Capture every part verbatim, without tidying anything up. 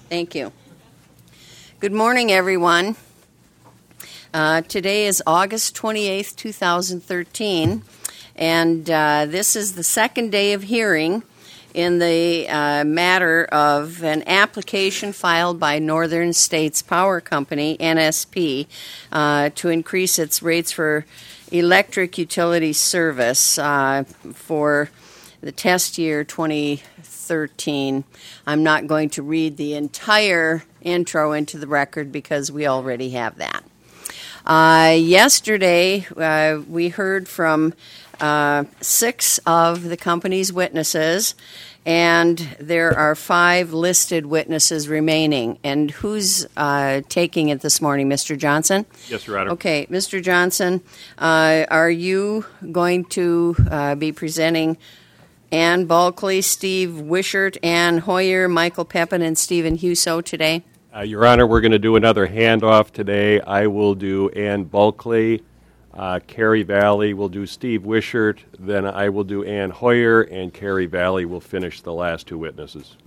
Thank you. Good morning, everyone. Uh, today is August twenty-eighth, two thousand thirteen, and uh, this is the second day of hearing in the uh, matter of an application filed by Northern States Power Company, N S P, uh, to increase its rates for electric utility service uh, for the test year twenty thirteen. I'm not going to read the entire intro into the record because we already have that. Uh, yesterday, uh, we heard from uh, six of the company's witnesses, and there are five listed witnesses remaining. And who's uh, taking it this morning, Mister Johnson? Yes, Your Honor. Okay, Mister Johnson, uh, are you going to uh, be presenting Ann Bulkley, Steve Wishart, Ann Hoyer, Michael Pepin, and Stephen Huso today? Uh, Your Honor, we're going to do another handoff today. I will do Ann Bulkley. Uh, Carrie Valley will do Steve Wishart. Then I will do Ann Hoyer, and Carrie Valley will finish the last two witnesses.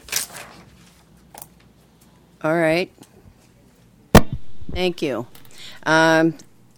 All right. Thank you. Um,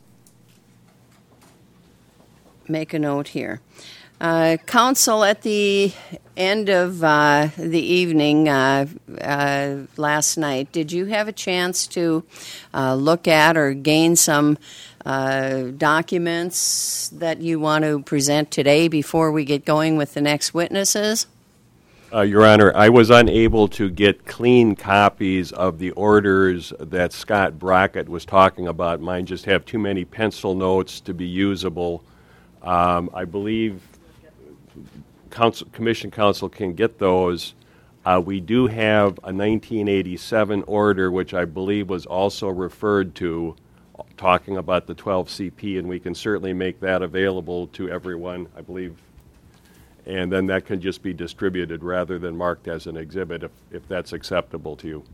make a note here. Uh, counsel, at the end of uh, the evening uh, uh, last night, did you have a chance to uh, look at or gain some uh, documents that you want to present today before we get going with the next witnesses? Uh, Your Honor, I was unable to get clean copies of the orders that Scott Brockett was talking about. Mine just have too many pencil notes to be usable. Um, I believe Council, Commission Council can get those. Uh, we do have a nineteen eighty-seven order, which I believe was also referred to, talking about the twelve C P, and we can certainly make that available to everyone, I believe. And then that can just be distributed rather than marked as an exhibit, if, if that's acceptable to you.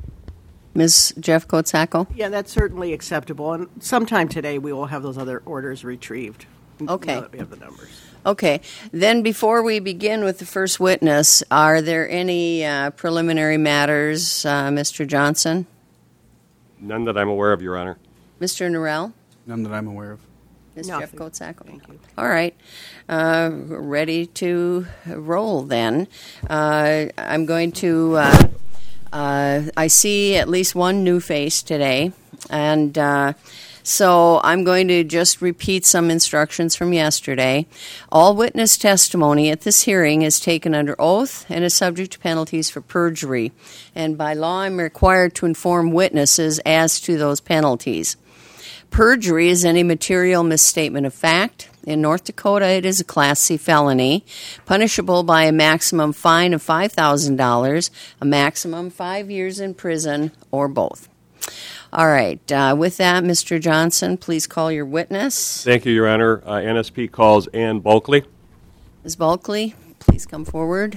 Miz Jeff Kotsako? Yeah, that's certainly acceptable. And sometime today we will have those other orders retrieved. Okay. Now that we have the numbers. Okay. Then before we begin with the first witness, are there any uh, preliminary matters, uh, Mister Johnson? None that I'm aware of, Your Honor. Mister Norrell? None that I'm aware of. Miz Nothing. Jeff Kotsako? Thank you. All right. Uh, ready to roll then. Uh, I'm going to, uh, uh, I see at least one new face today, and uh, so I'm going to just repeat some instructions from yesterday. All witness testimony at this hearing is taken under oath and is subject to penalties for perjury. And by law, I'm required to inform witnesses as to those penalties. Perjury is any material misstatement of fact. In North Dakota, it is a Class C felony, punishable by a maximum fine of five thousand dollars, a maximum five years in prison, or both. All right. Uh, with that, Mister Johnson, please call your witness. Thank you, Your Honor. Uh, N S P calls Ann Bulkley. Miz Bulkley, please come forward.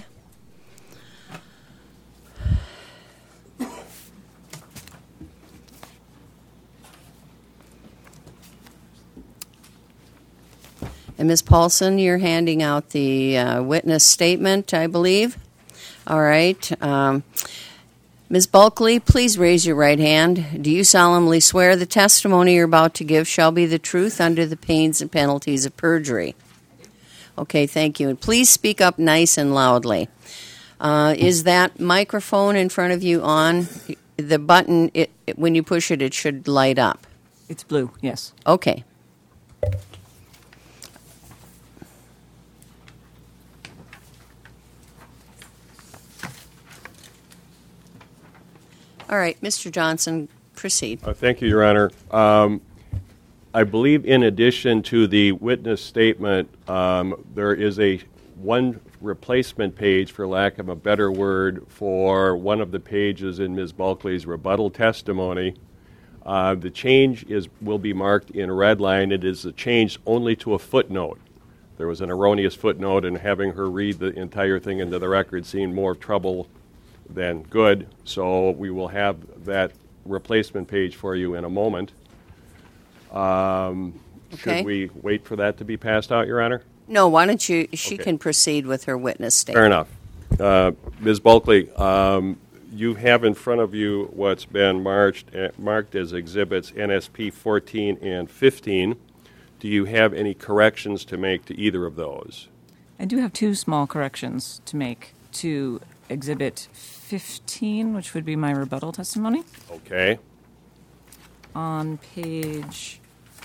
And Miz Paulson, you're handing out the uh, witness statement, I believe. All right. Um, Miz Bulkley, please raise your right hand. Do you solemnly swear the testimony you're about to give shall be the truth under the pains and penalties of perjury? Okay, thank you. And please speak up nice and loudly. Uh, is that microphone in front of you on? The button, it, it, when you push it, it should light up. It's blue, yes. Okay. All right, Mister Johnson, proceed. Uh, thank you, Your Honor. Um, I believe in addition to the witness statement, um, there is a one replacement page, for lack of a better word, for one of the pages in Miz Bulkley's rebuttal testimony. Uh, the change is will be marked in red line. It is a change only to a footnote. There was an erroneous footnote, and having her read the entire thing into the record seemed more trouble than good. So we will have that replacement page for you in a moment. Um, Okay. Should we wait for that to be passed out, Your Honor? No, why don't you, she Okay. can proceed with her witness Fair statement. enough. Uh, Miz Bulkley, um, you have in front of you what's been marked, uh, marked as exhibits N S P fourteen and fifteen. Do you have any corrections to make to either of those? I do have two small corrections to make to Exhibit fifteen, which would be my rebuttal testimony. Okay. On page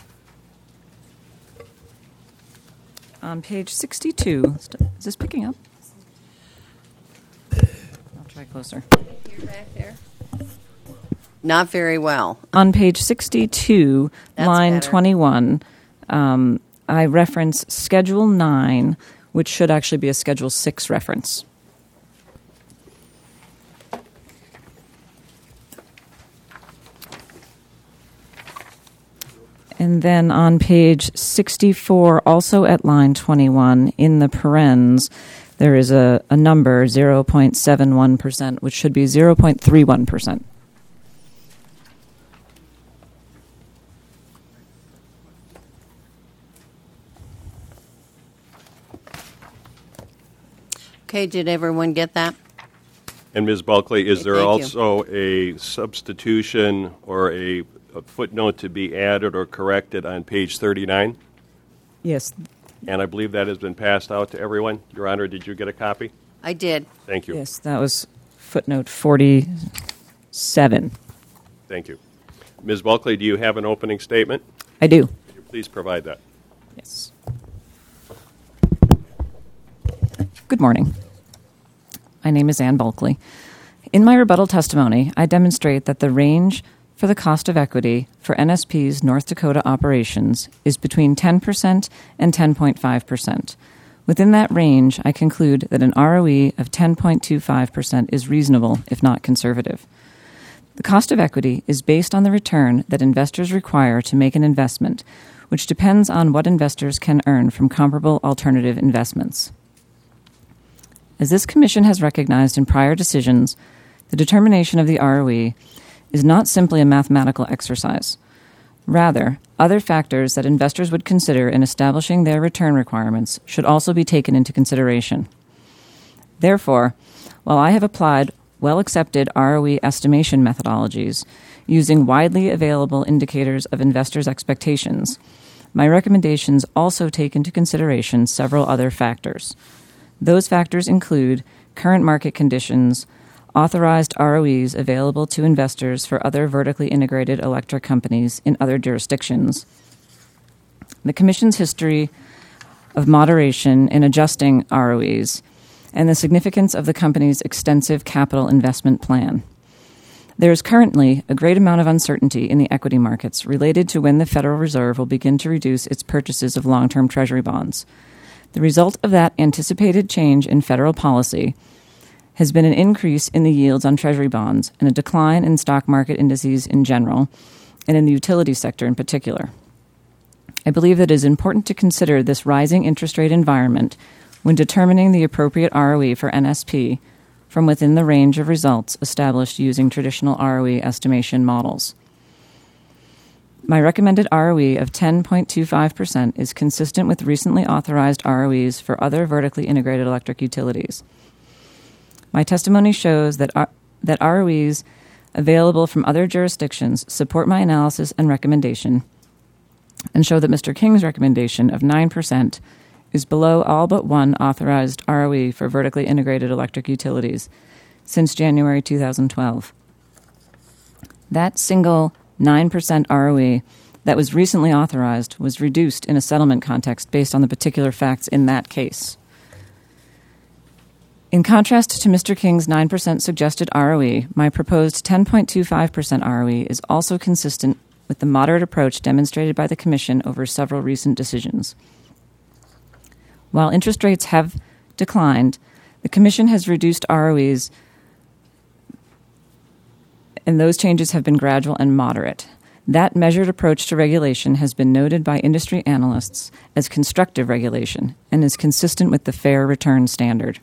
on page sixty-two. Is this picking up? I'll try closer. You're back there. Not very well. On page sixty-two, That's line better. twenty-one, um, I reference Schedule nine, which should actually be a Schedule six reference. And then on page sixty-four, also at line twenty-one, in the parens, there is a, a number, zero point seven one percent, which should be zero point three one percent. Okay, did everyone get that? And Miz Bulkley, is Okay, there thank you. also a substitution or a, a footnote to be added or corrected on page thirty-nine? Yes. And I believe that has been passed out to everyone. Your Honor, did you get a copy? I did. Thank you. Yes, that was footnote forty-seven. Thank you. Miz Bulkley, do you have an opening statement? I do. Could you please provide that? Yes. Good morning. My name is Ann Bulkley. In my rebuttal testimony, I demonstrate that the range for the cost of equity for N S P's North Dakota operations is between ten percent and ten point five percent. Within that range, I conclude that an R O E of ten point two five percent is reasonable, if not conservative. The cost of equity is based on the return that investors require to make an investment, which depends on what investors can earn from comparable alternative investments. As this Commission has recognized in prior decisions, the determination of the R O E is not simply a mathematical exercise. Rather, other factors that investors would consider in establishing their return requirements should also be taken into consideration. Therefore, while I have applied well-accepted R O E estimation methodologies using widely available indicators of investors' expectations, my recommendations also take into consideration several other factors. Those factors include current market conditions, authorized R O Es available to investors for other vertically integrated electric companies in other jurisdictions, the Commission's history of moderation in adjusting R O Es, and the significance of the company's extensive capital investment plan. There is currently a great amount of uncertainty in the equity markets related to when the Federal Reserve will begin to reduce its purchases of long-term Treasury bonds. The result of that anticipated change in federal policy has been an increase in the yields on Treasury bonds and a decline in stock market indices in general, and in the utility sector in particular. I believe that it is important to consider this rising interest rate environment when determining the appropriate R O E for N S P from within the range of results established using traditional R O E estimation models. My recommended R O E of ten point two five percent is consistent with recently authorized R O Es for other vertically integrated electric utilities. My testimony shows that, R- that R O Es available from other jurisdictions support my analysis and recommendation, and show that Mister King's recommendation of nine percent is below all but one authorized R O E for vertically integrated electric utilities since January two thousand twelve. That single nine percent R O E that was recently authorized was reduced in a settlement context based on the particular facts in that case. In contrast to Mister King's nine percent suggested R O E, my proposed ten point two five percent R O E is also consistent with the moderate approach demonstrated by the Commission over several recent decisions. While interest rates have declined, the Commission has reduced R O Es, and those changes have been gradual and moderate. That measured approach to regulation has been noted by industry analysts as constructive regulation and is consistent with the fair return standard.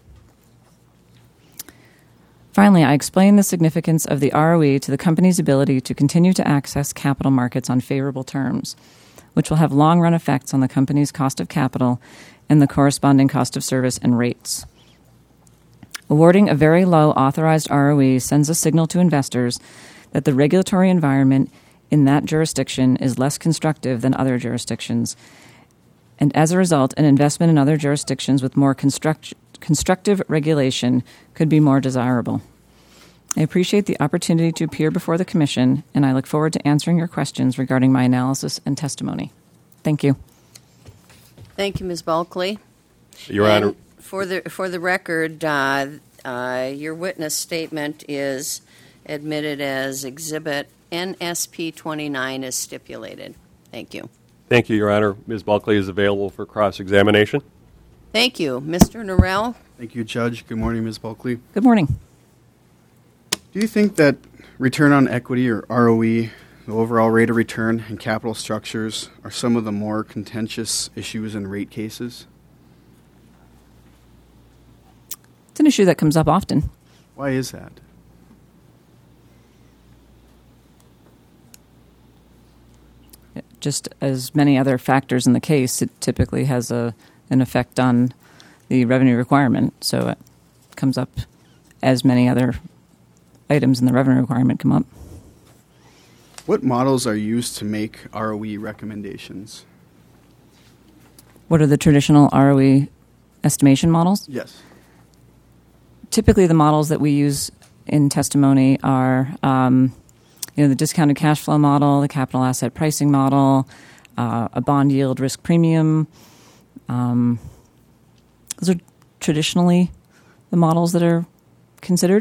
Finally, I explain the significance of the R O E to the company's ability to continue to access capital markets on favorable terms, which will have long-run effects on the company's cost of capital and the corresponding cost of service and rates. Awarding a very low authorized R O E sends a signal to investors that the regulatory environment in that jurisdiction is less constructive than other jurisdictions, and as a result, an investment in other jurisdictions with more construct- constructive regulation could be more desirable. I appreciate the opportunity to appear before the Commission, and I look forward to answering your questions regarding my analysis and testimony. Thank you. Thank you, Miz Bulkley. Your And Honor, For the, for the record, uh, uh, your witness statement is admitted as Exhibit N S P twenty-nine as stipulated. Thank you. thank you, Your Honor. Miz Bulkley is available for cross-examination. Thank you. Mister Norrell? Thank you, Judge. Good morning, Miz Bulkley. Good morning. Do you think that return on equity, or R O E, the overall rate of return, and capital structures are some of the more contentious issues in rate cases? It's an issue that comes up often. Why is that? Just as many other factors in the case, it typically has a an effect on the revenue requirement. So it comes up as many other items in the revenue requirement come up. What models are used to make R O E recommendations? What are the traditional R O E estimation models? Yes. Typically, the models that we use in testimony are, um, you know, the discounted cash flow model, the capital asset pricing model, uh, a bond yield risk premium. Um, those are traditionally the models that are considered.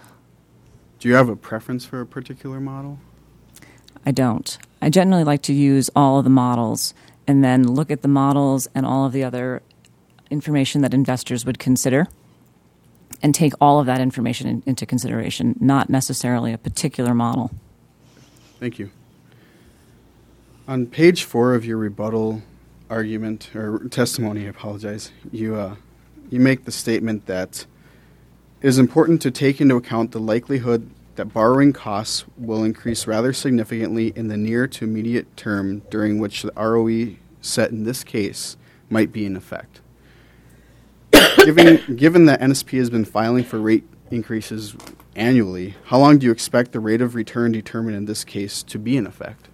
Do you have a preference for a particular model? I don't. I generally like to use all of the models and then look at the models and all of the other information that investors would consider and take all of that information in, into consideration, not necessarily a particular model. Thank you. On page four of your rebuttal argument, or testimony, I apologize, you, uh, you make the statement that it is important to take into account the likelihood that borrowing costs will increase rather significantly in the near to immediate term during which the R O E set in this case might be in effect. given, given that N S P has been filing for rate increases annually, how long do you expect the rate of return determined in this case to be in effect?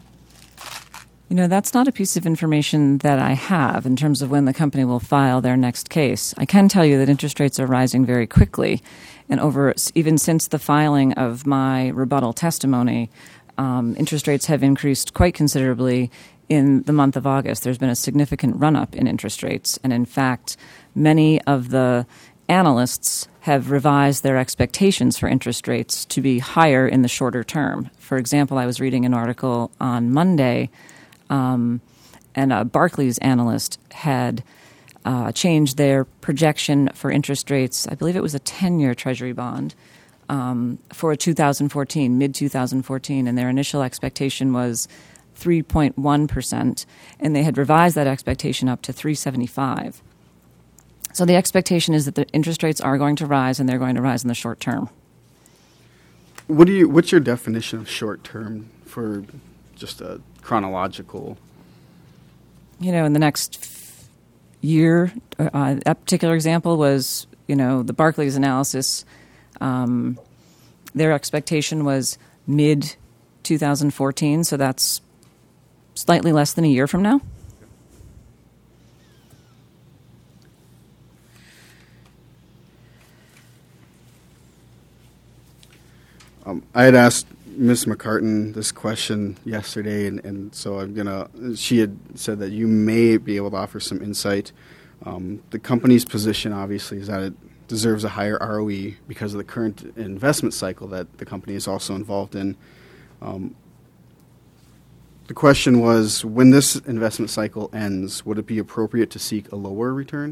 You know, that's not a piece of information that I have in terms of when the company will file their next case. I can tell you that interest rates are rising very quickly, and over even since the filing of my rebuttal testimony, um, interest rates have increased quite considerably in the month of August. There's been a significant run-up in interest rates, and in fact, many of the analysts have revised their expectations for interest rates to be higher in the shorter term. For example, I was reading an article on Monday, um, and a Barclays analyst had uh, changed their projection for interest rates. I believe it was a ten-year Treasury bond um, for two thousand fourteen, mid twenty fourteen, and their initial expectation was three point one percent, and they had revised that expectation up to three seventy-five. So the expectation is that the interest rates are going to rise, and they're going to rise in the short term. What do you? What's your definition of short term for just a chronological? You know, in the next f- year, uh, that particular example was, you know, the Barclays analysis. Um, their expectation was mid twenty fourteen, so that's slightly less than a year from now. Um, I had asked Miz McCartan this question yesterday, and, and so I'm gonna. She had said that you may be able to offer some insight. Um, the company's position, obviously, is that it deserves a higher R O E because of the current investment cycle that the company is also involved in. Um, the question was, when this investment cycle ends, would it be appropriate to seek a lower return?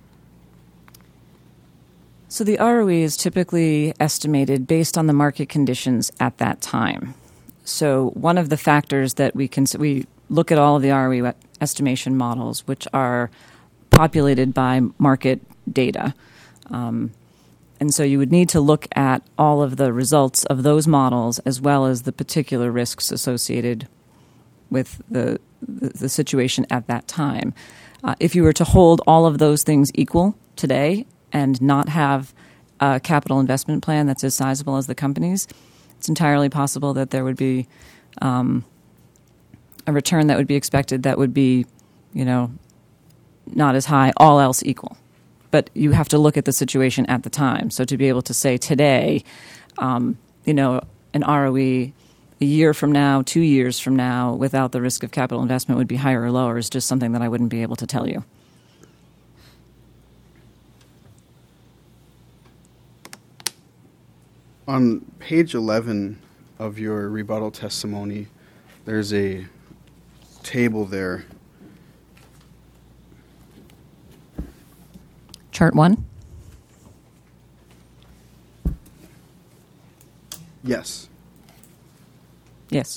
So the R O E is typically estimated based on the market conditions at that time. So one of the factors that we can we look at all of the R O E estimation models, which are populated by market data. Um, and so you would need to look at all of the results of those models as well as the particular risks associated with the, the, the situation at that time. Uh, if you were to hold all of those things equal today and not have a capital investment plan that's as sizable as the company's, it's entirely possible that there would be um, a return that would be expected that would be, you know, not as high, all else equal. But you have to look at the situation at the time. So to be able to say today, um, you know, an R O E a year from now, two years from now, without the risk of capital investment would be higher or lower is just something that I wouldn't be able to tell you. On page eleven of your rebuttal testimony, there's a table there. Chart one? Yes. Yes.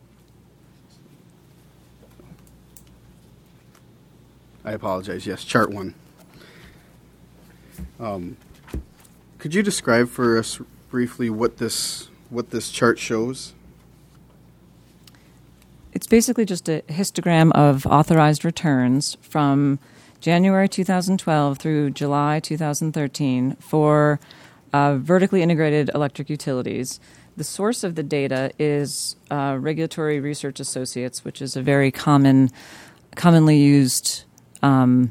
I apologize. Yes, chart one. Um, could you describe for us briefly what this what this chart shows? It's basically just a histogram of authorized returns from January two thousand twelve through July two thousand thirteen for uh, vertically integrated electric utilities. The source of the data is uh, Regulatory Research Associates, which is a very common, commonly used um,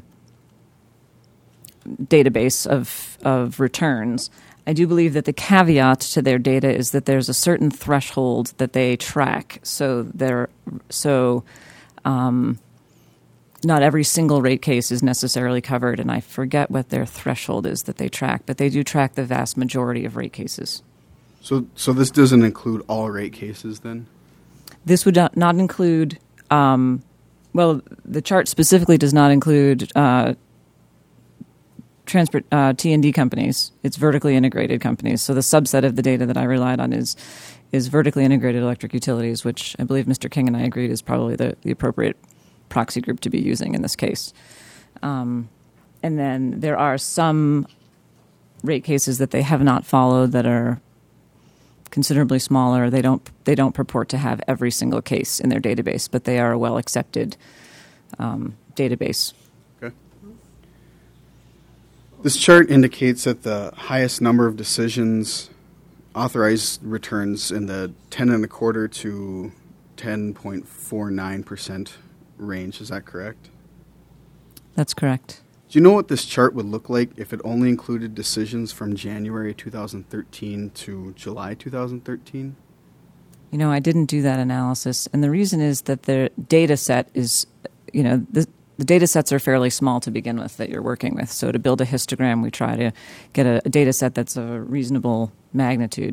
database of of returns. I do believe that the caveat to their data is that there's a certain threshold that they track. So they're so. Um, Not every single rate case is necessarily covered, and I forget what their threshold is that they track, but they do track the vast majority of rate cases. So, so this doesn't include all rate cases, then? This would not, not include, um, well, the chart specifically does not include uh, transport uh, T and D companies. It's vertically integrated companies. So the subset of the data that I relied on is is vertically integrated electric utilities, which I believe Mister King and I agreed is probably the, the appropriate proxy group to be using in this case. Um, and then there are some rate cases that they have not followed that are considerably smaller. They don't they don't purport to have every single case in their database, but they are a well-accepted um, database. Okay. This chart indicates that the highest number of decisions authorized returns in the ten and a quarter to ten point four nine percent range. Is that correct? That's correct. Do you know what this chart would look like if it only included decisions from January two thousand thirteen to July two thousand thirteen? You know, I didn't do that analysis, and the reason is that the data set is, you know, the, the data sets are fairly small to begin with that you're working with. So to build a histogram, we try to get a, a data set that's of a reasonable magnitude.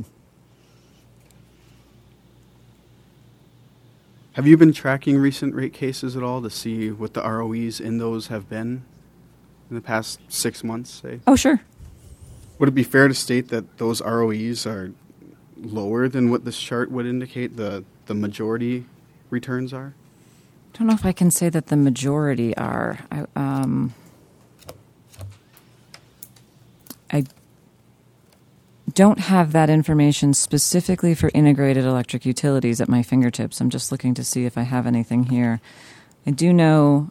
Have you been tracking recent rate cases at all to see what the R O Es in those have been in the past six months, say? Oh, sure. Would it be fair to state that those R O Es are lower than what this chart would indicate the, the majority returns are? I don't know if I can say that the majority are. I, um, I don't have that information specifically for integrated electric utilities at my fingertips. I'm just looking to see if I have anything here. I do know...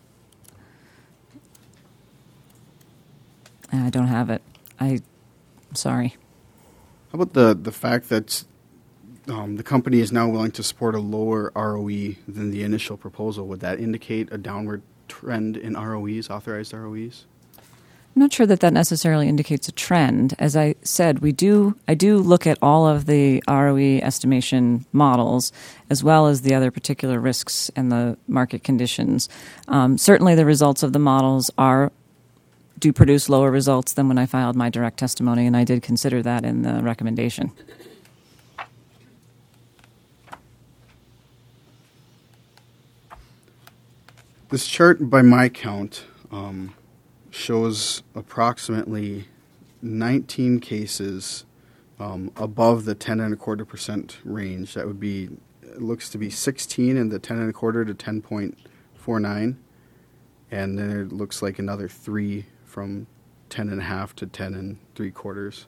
I don't have it. I, I'm sorry. How about the, the fact that um, the company is now willing to support a lower R O E than the initial proposal? Would that indicate a downward trend in R O Es, authorized R O Es? I'm not sure that that necessarily indicates a trend. As I said, we do. I do look at all of the R O E estimation models as well as the other particular risks and the market conditions. Um, certainly, the results of the models are do produce lower results than when I filed my direct testimony, and I did consider that in the recommendation. This chart, by my count, um, shows approximately nineteen cases um, above the ten and a quarter percent range. That would be, it looks to be sixteen in the ten and a quarter to ten point four nine, and then it looks like another three from ten and a half to ten and three quarters.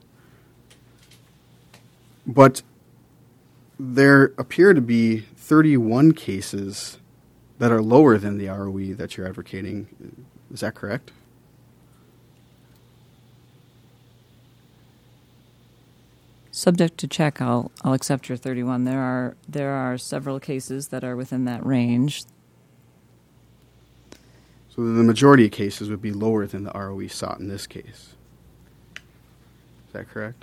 But there appear to be thirty-one cases that are lower than the R O E that you're advocating. Is that correct? Subject to check, I'll I'll accept your thirty-one. There are there are several cases that are within that range. So the majority of cases would be lower than the R O E sought in this case. Is that correct?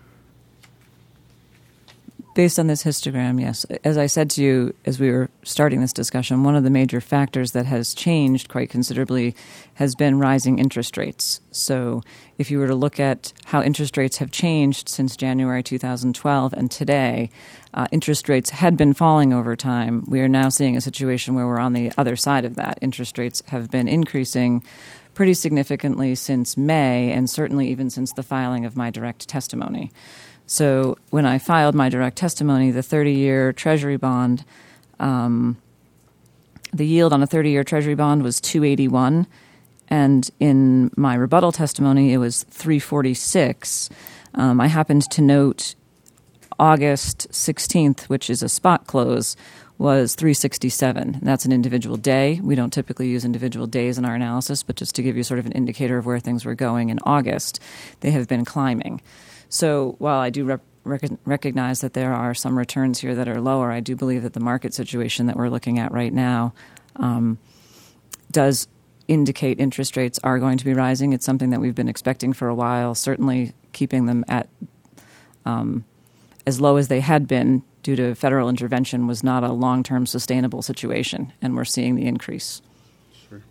Based on this histogram, yes. As I said to you as we were starting this discussion, one of the major factors that has changed quite considerably has been rising interest rates. So if you were to look at how interest rates have changed since January two thousand twelve and today, uh, interest rates had been falling over time. We are now seeing a situation where we're on the other side of that. Interest rates have been increasing pretty significantly since May, and certainly even since the filing of my direct testimony. So when I filed my direct testimony, the thirty-year Treasury bond, um, the yield on a thirty-year Treasury bond was two eighty-one, and in my rebuttal testimony, it was three forty-six. Um, I happened to note August sixteenth, which is a spot close, was three sixty-seven. That's an individual day. We don't typically use individual days in our analysis, but just to give you sort of an indicator of where things were going in August, they have been climbing. So while I do rep- rec- recognize that there are some returns here that are lower, I do believe that the market situation that we're looking at right now um, does indicate interest rates are going to be rising. It's something that we've been expecting for a while, certainly keeping them at um, as low as they had been due to federal intervention was not a long-term sustainable situation, and we're seeing the increase. Sure.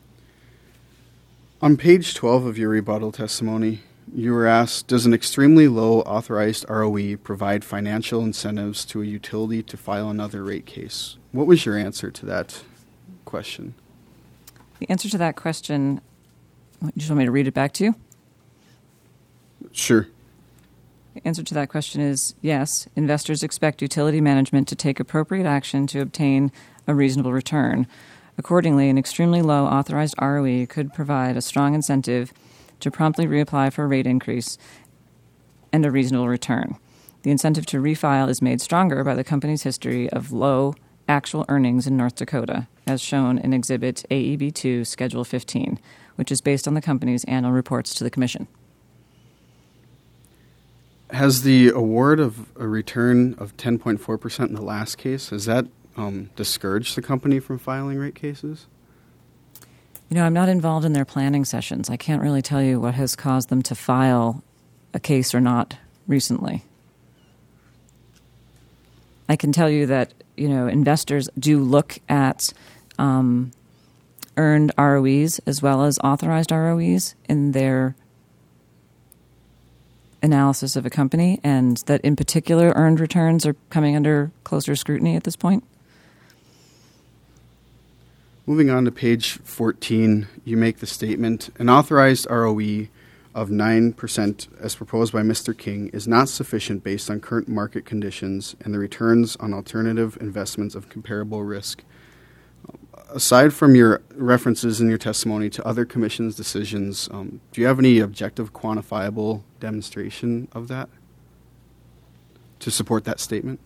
On page twelve of your rebuttal testimony, you were asked, does an extremely low authorized R O E provide financial incentives to a utility to file another rate case? What was your answer to that question? The answer to that question, you just want me to read it back to you? Sure. The answer to that question is yes. Investors expect utility management to take appropriate action to obtain a reasonable return. Accordingly, an extremely low authorized R O E could provide a strong incentive to promptly reapply for a rate increase and a reasonable return. The incentive to refile is made stronger by the company's history of low actual earnings in North Dakota, as shown in Exhibit A E B two, Schedule fifteen, which is based on the company's annual reports to the Commission. Has the award of a return of ten point four percent in the last case, has that um, discouraged the company from filing rate cases? You know, I'm not involved in their planning sessions. I can't really tell you what has caused them to file a case or not recently. I can tell you that, you know, investors do look at um, earned R O Es as well as authorized R O Es in their analysis of a company, and that in particular earned returns are coming under closer scrutiny at this point. Moving on to page fourteen, you make the statement, an authorized R O E of nine percent as proposed by Mister King is not sufficient based on current market conditions and the returns on alternative investments of comparable risk. Aside from your references in your testimony to other commission's decisions, um, do you have any objective quantifiable demonstration of that to support that statement?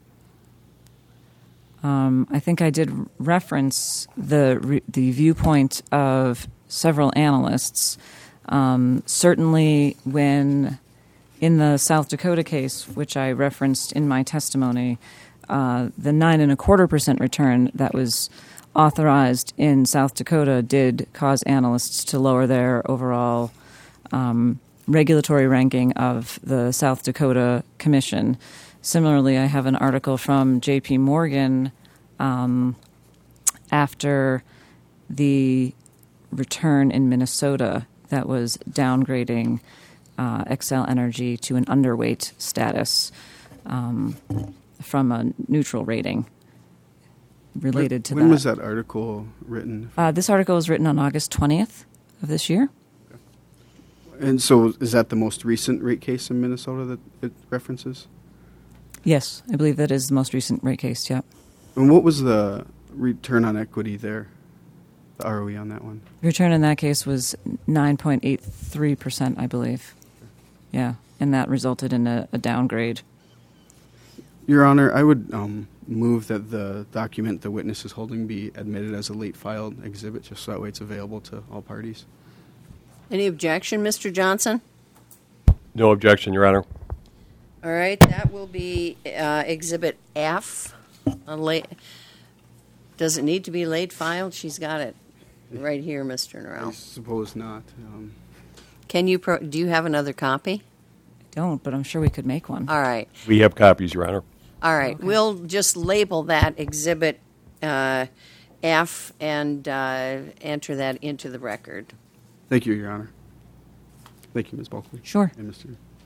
Um, I think I did reference the re- the viewpoint of several analysts. Um, certainly, when in the South Dakota case, which I referenced in my testimony, uh, the nine and a quarter percent return that was authorized in South Dakota did cause analysts to lower their overall um, regulatory ranking of the South Dakota Commission. Similarly, I have an article from J P Morgan um, after the return in Minnesota that was downgrading uh, Xcel Energy to an underweight status um, from a neutral rating related to when that. When was that article written? Uh, this article was written on August twentieth of this year. And so is that the most recent rate case in Minnesota that it references? Yes, I believe that is the most recent rate case, yeah. And what was the return on equity there, the R O E on that one? Return in that case was nine point eight three percent, I believe. Yeah, and that resulted in a, a downgrade. Your Honor, I would um, move that the document the witness is holding be admitted as a late filed exhibit, just so that way it's available to all parties. Any objection, Mister Johnson? No objection, Your Honor. All right, that will be uh, Exhibit F. A late, does it need to be late filed? She's got it right here, Mister I Norrell. suppose not. Um, Can you? Pro- do you have another copy? Don't, but I'm sure we could make one. All right. We have copies, Your Honor. All right, Okay. we'll just label that Exhibit uh, F and uh, enter that into the record. Thank you, Your Honor. Thank you, Miz Bulkley. Sure. And Mister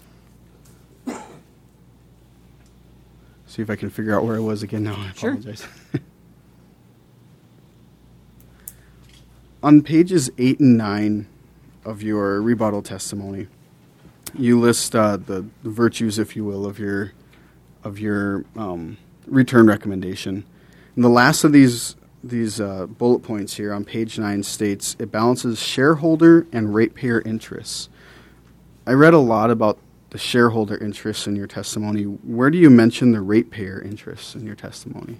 See if I can figure out where I was again now. I Sure. apologize. On pages eight and nine of your rebuttal testimony, you list uh, the, the virtues, if you will, of your of your um, return recommendation. And the last of these these uh, bullet points here on page nine states it balances shareholder and ratepayer interests. I read a lot about the shareholder interests in your testimony. Where do you mention the ratepayer interests in your testimony?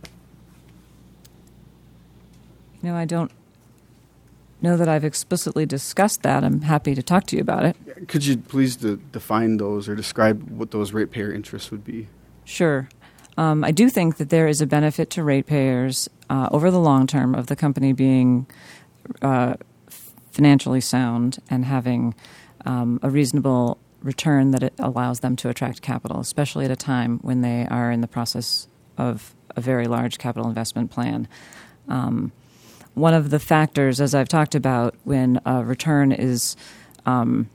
You know, I don't know that I've explicitly discussed that. I'm happy to talk to you about it. Could you please de- define those or describe what those ratepayer interests would be? Sure. Um, I do think that there is a benefit to ratepayers uh, over the long term of the company being uh, financially sound and having um, a reasonable return that it allows them to attract capital, especially at a time when they are in the process of a very large capital investment plan. Um, one of the factors, as I've talked about, when a return is um,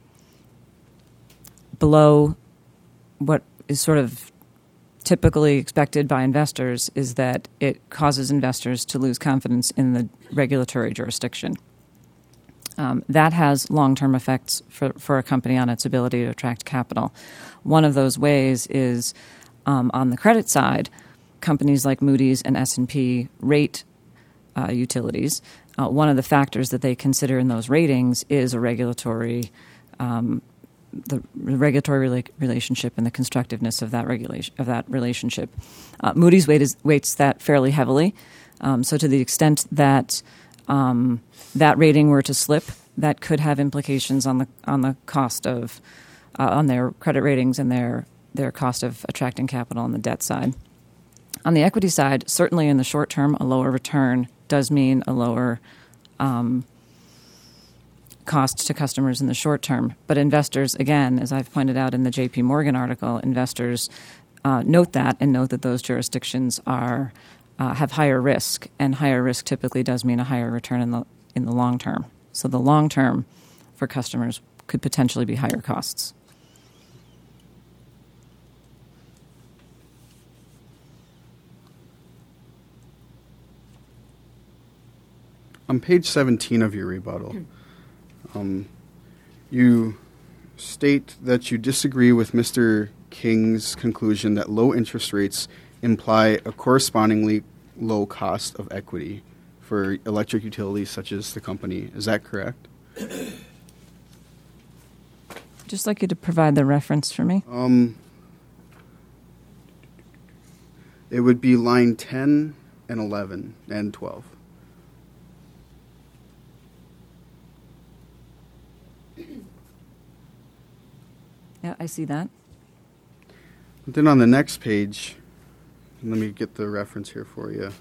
below what is sort of typically expected by investors, is that it causes investors to lose confidence in the regulatory jurisdiction. Um, that has long-term effects for, for a company on its ability to attract capital. One of those ways is um, on the credit side, companies like Moody's and S and P rate uh, utilities. Uh, one of the factors that they consider in those ratings is a regulatory, um, the regulatory rela- relationship and the constructiveness of that regulation of that relationship. Uh, Moody's weight is, weights that fairly heavily. Um, so to the extent that um, that rating were to slip, that could have implications on the on the cost of uh, on their credit ratings and their their cost of attracting capital on the debt side. On the equity side, certainly in the short term, a lower return does mean a lower um, cost to customers in the short term. But investors, again, as I've pointed out in the J P Morgan article, investors uh, note that and note that those jurisdictions are uh, have higher risk, and higher risk typically does mean a higher return in the in the long term. So the long term for customers could potentially be higher costs. On page seventeen of your rebuttal, um, you state that you disagree with Mister King's conclusion that low interest rates imply a correspondingly low cost of equity for electric utilities such as the company. Is that correct? Just like you to provide the reference for me. Um, it would be line ten and eleven and twelve. Yeah, I see that. But then on the next page, let me get the reference here for you.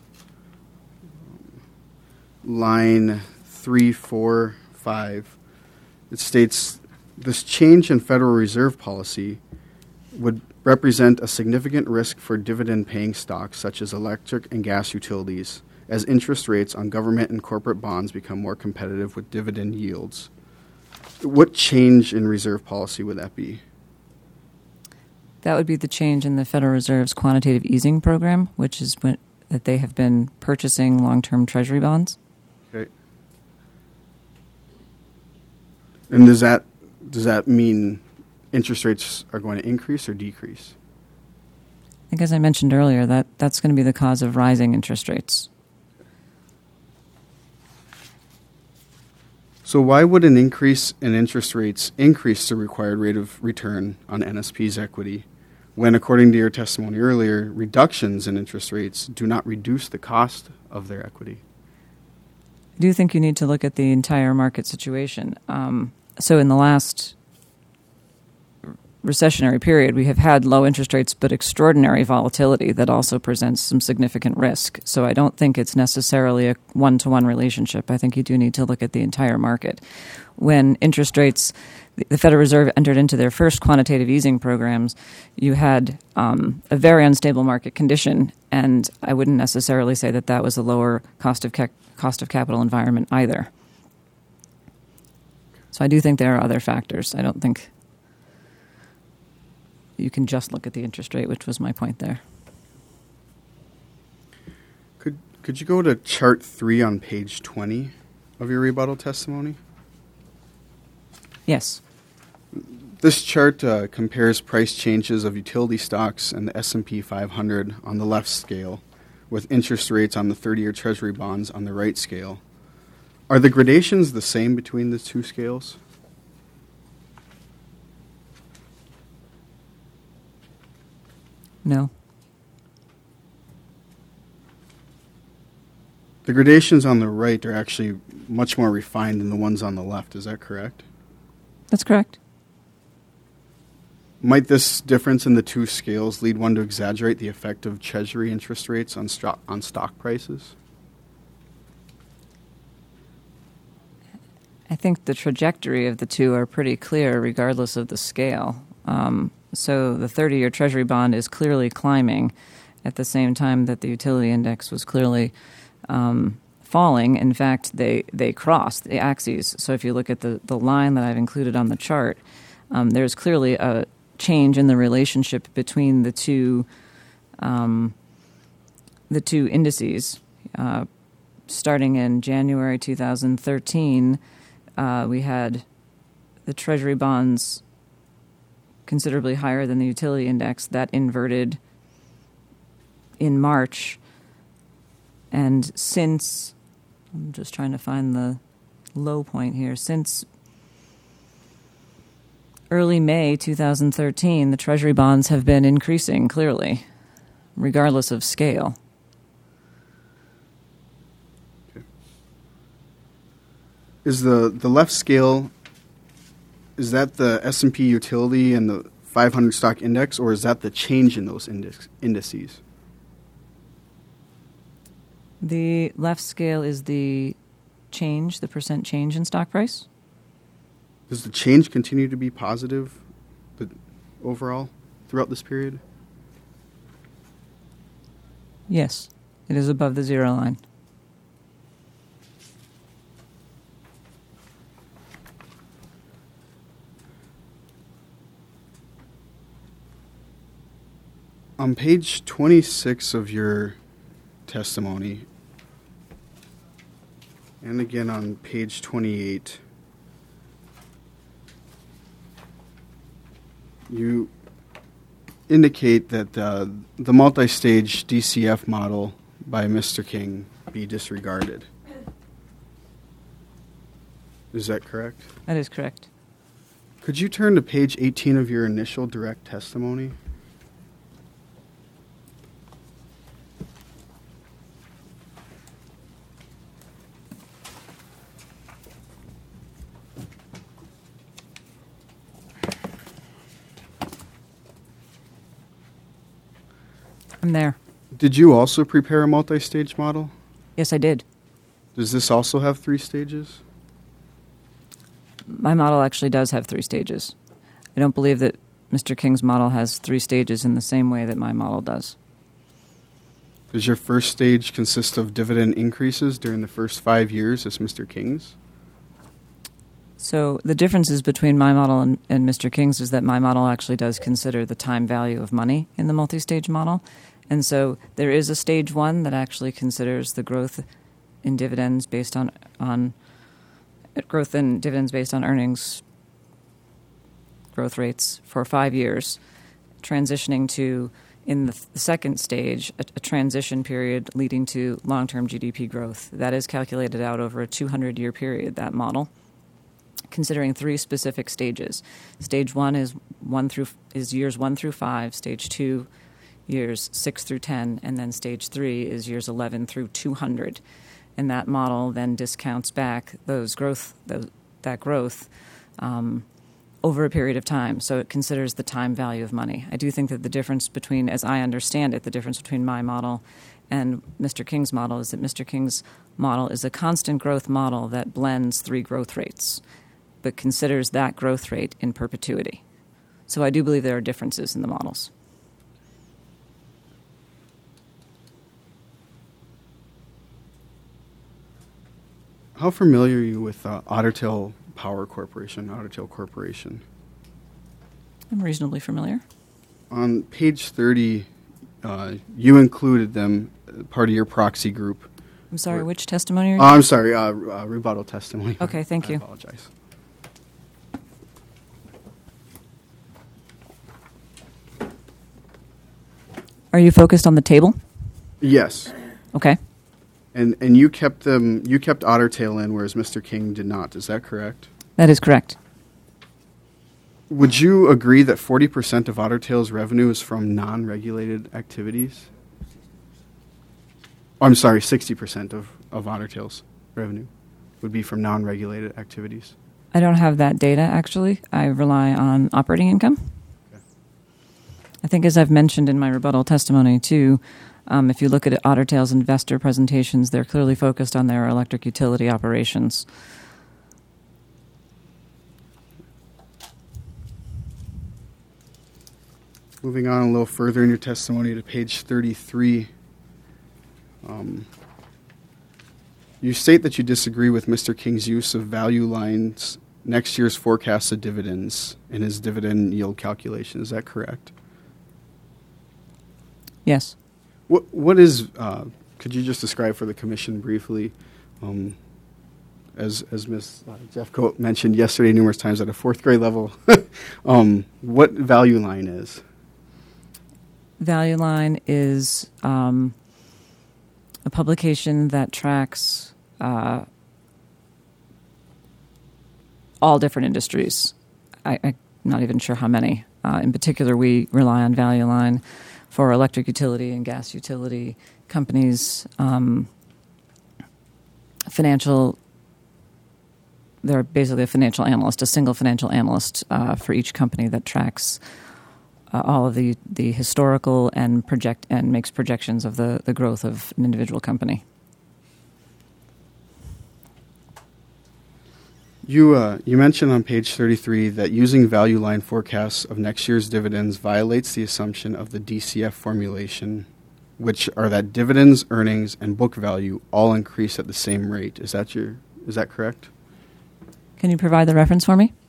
Line three, four, five. It states this change in Federal Reserve policy would represent a significant risk for dividend-paying stocks such as electric and gas utilities, as interest rates on government and corporate bonds become more competitive with dividend yields. What change in reserve policy would that be? That would be the change in the Federal Reserve's quantitative easing program, which is when, that they have been purchasing long-term Treasury bonds. Okay. And does that does that mean interest rates are going to increase or decrease? I think, as I mentioned earlier, that that's going to be the cause of rising interest rates. So why would an increase in interest rates increase the required rate of return on N S P's equity when, according to your testimony earlier, reductions in interest rates do not reduce the cost of their equity? I do think you need to look at the entire market situation. Um, so in the last recessionary period, we have had low interest rates but extraordinary volatility that also presents some significant risk. So I don't think it's necessarily a one-to-one relationship. I think you do need to look at the entire market. When interest rates, the Federal Reserve entered into their first quantitative easing programs, you had um, a very unstable market condition, and I wouldn't necessarily say that that was a lower cost of ca- cost of capital environment either. So I do think there are other factors. I don't think you can just look at the interest rate, which was my point there. Could could you go to chart three on page twenty of your rebuttal testimony? Yes. This chart uh, compares price changes of utility stocks and the S and P five hundred on the left scale with interest rates on the thirty-year Treasury bonds on the right scale. Are the gradations the same between the two scales? No. The gradations on the right are actually much more refined than the ones on the left. Is that correct? That's correct. Might this difference in the two scales lead one to exaggerate the effect of Treasury interest rates on stock, on stock prices? I think the trajectory of the two are pretty clear regardless of the scale. Um, so the thirty-year Treasury bond is clearly climbing at the same time that the utility index was clearly um, falling. In fact, they, they crossed the axes. So if you look at the, the line that I've included on the chart, um, there's clearly a change in the relationship between the two um, the two indices. Uh, starting in January two thousand thirteen, uh, we had the Treasury bonds considerably higher than the utility index. That inverted in March. And since, I'm just trying to find the low point here, since early May two thousand thirteen, the Treasury bonds have been increasing clearly, regardless of scale. Okay. Is the, the left scale, is that the S and P utility and the five hundred stock index, or is that the change in those index, indices? The left scale is the change, the percent change in stock price. Does the change continue to be positive the, overall throughout this period? Yes, it is above the zero line. On page twenty-six of your testimony, and again on page twenty-eight, you indicate that uh, the multi-stage D C F model by Mister King be disregarded. Is that correct? That is correct. Could you turn to page eighteen of your initial direct testimony? I'm there. Did you also prepare a multi-stage model? Yes, I did. Does this also have three stages? My model actually does have three stages. I don't believe that Mister King's model has three stages in the same way that my model does. Does your first stage consist of dividend increases during the first five years as Mister King's? So the differences between my model and, and Mister King's is that my model actually does consider the time value of money in the multi-stage model. And so there is a stage one that actually considers the growth in dividends based on, on growth in dividends based on earnings growth rates for five years, transitioning to, in the, the second stage, a, a transition period leading to long-term G D P growth. That is calculated out over a two hundred year period, that model, considering three specific stages. Stage one is one through is years one through five. Stage two, years six through ten, and then stage three is years eleven through two hundred. And that model then discounts back those growth, those, that growth, um, over a period of time. So it considers the time value of money. I do think that the difference between, as I understand it, the difference between my model and Mister King's model is that Mister King's model is a constant growth model that blends three growth rates, but considers that growth rate in perpetuity. So I do believe there are differences in the models. How familiar are you with uh, Otter Tail Power Corporation, Otter Tail Corporation? I'm reasonably familiar. On page thirty, uh, you included them uh, part of your proxy group. I'm sorry, Where- which testimony are you? Oh, I'm sorry, uh, uh, rebuttal testimony. Okay, thank I you. apologize. Are you focused on the table? Yes. Okay. And and you kept them. You kept Otter Tail in, whereas Mister King did not. Is that correct? That is correct. Would you agree that forty percent of Otter Tail's revenue is from non-regulated activities? Oh, I'm sorry, sixty percent of of Otter Tail's revenue would be from non-regulated activities. I don't have that data, actually. I rely on operating income. Okay. I think, as I've mentioned in my rebuttal testimony, too, um, if you look at Otter Tail's investor presentations, they're clearly focused on their electric utility operations. Moving on a little further in your testimony to page thirty-three, um, you state that you disagree with Mister King's use of value lines next year's forecasted dividends in his dividend yield calculation. Is that correct? Yes. What What is, uh, could you just describe for the commission briefly, um, as as Miz Uh, Jeffcoat mentioned yesterday numerous times at a fourth grade level, um, what value line is? Value Line is um, a publication that tracks uh, all different industries. I, I'm not even sure how many. Uh, in particular, we rely on Value Line for electric utility and gas utility companies, um, financial. They're basically a financial analyst, a single financial analyst uh, for each company that tracks Uh, all of the, the historical and project and makes projections of the, the growth of an individual company. You uh, you mentioned on page thirty-three that using value line forecasts of next year's dividends violates the assumption of the D C F formulation, which are that dividends, earnings, and book value all increase at the same rate. Is that your is that correct? Can you provide the reference for me?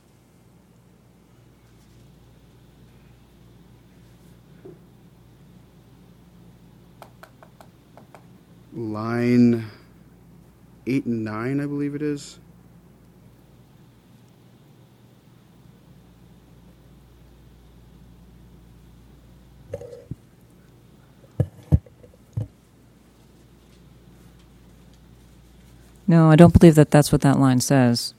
Line eight and nine, I believe it is. No, I don't believe that that's what that line says.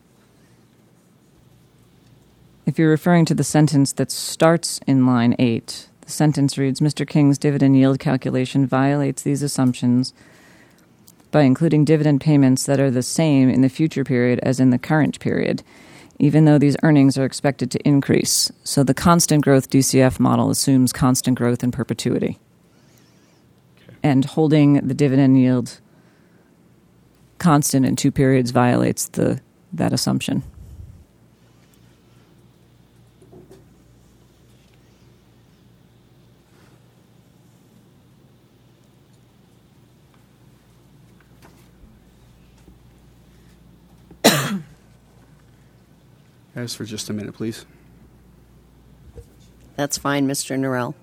If you're referring to the sentence that starts in line eight, the sentence reads, Mister King's dividend yield calculation violates these assumptions by including dividend payments that are the same in the future period as in the current period, even though these earnings are expected to increase. So the constant growth D C F model assumes constant growth in perpetuity. Okay. And holding the dividend yield constant in two periods violates the that assumption. Ask for just a minute, please. That's fine, Mister Norrell.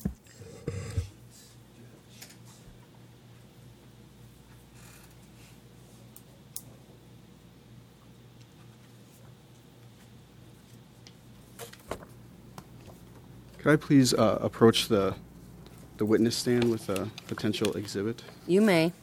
Could I please uh, approach the the witness stand with a potential exhibit? You may.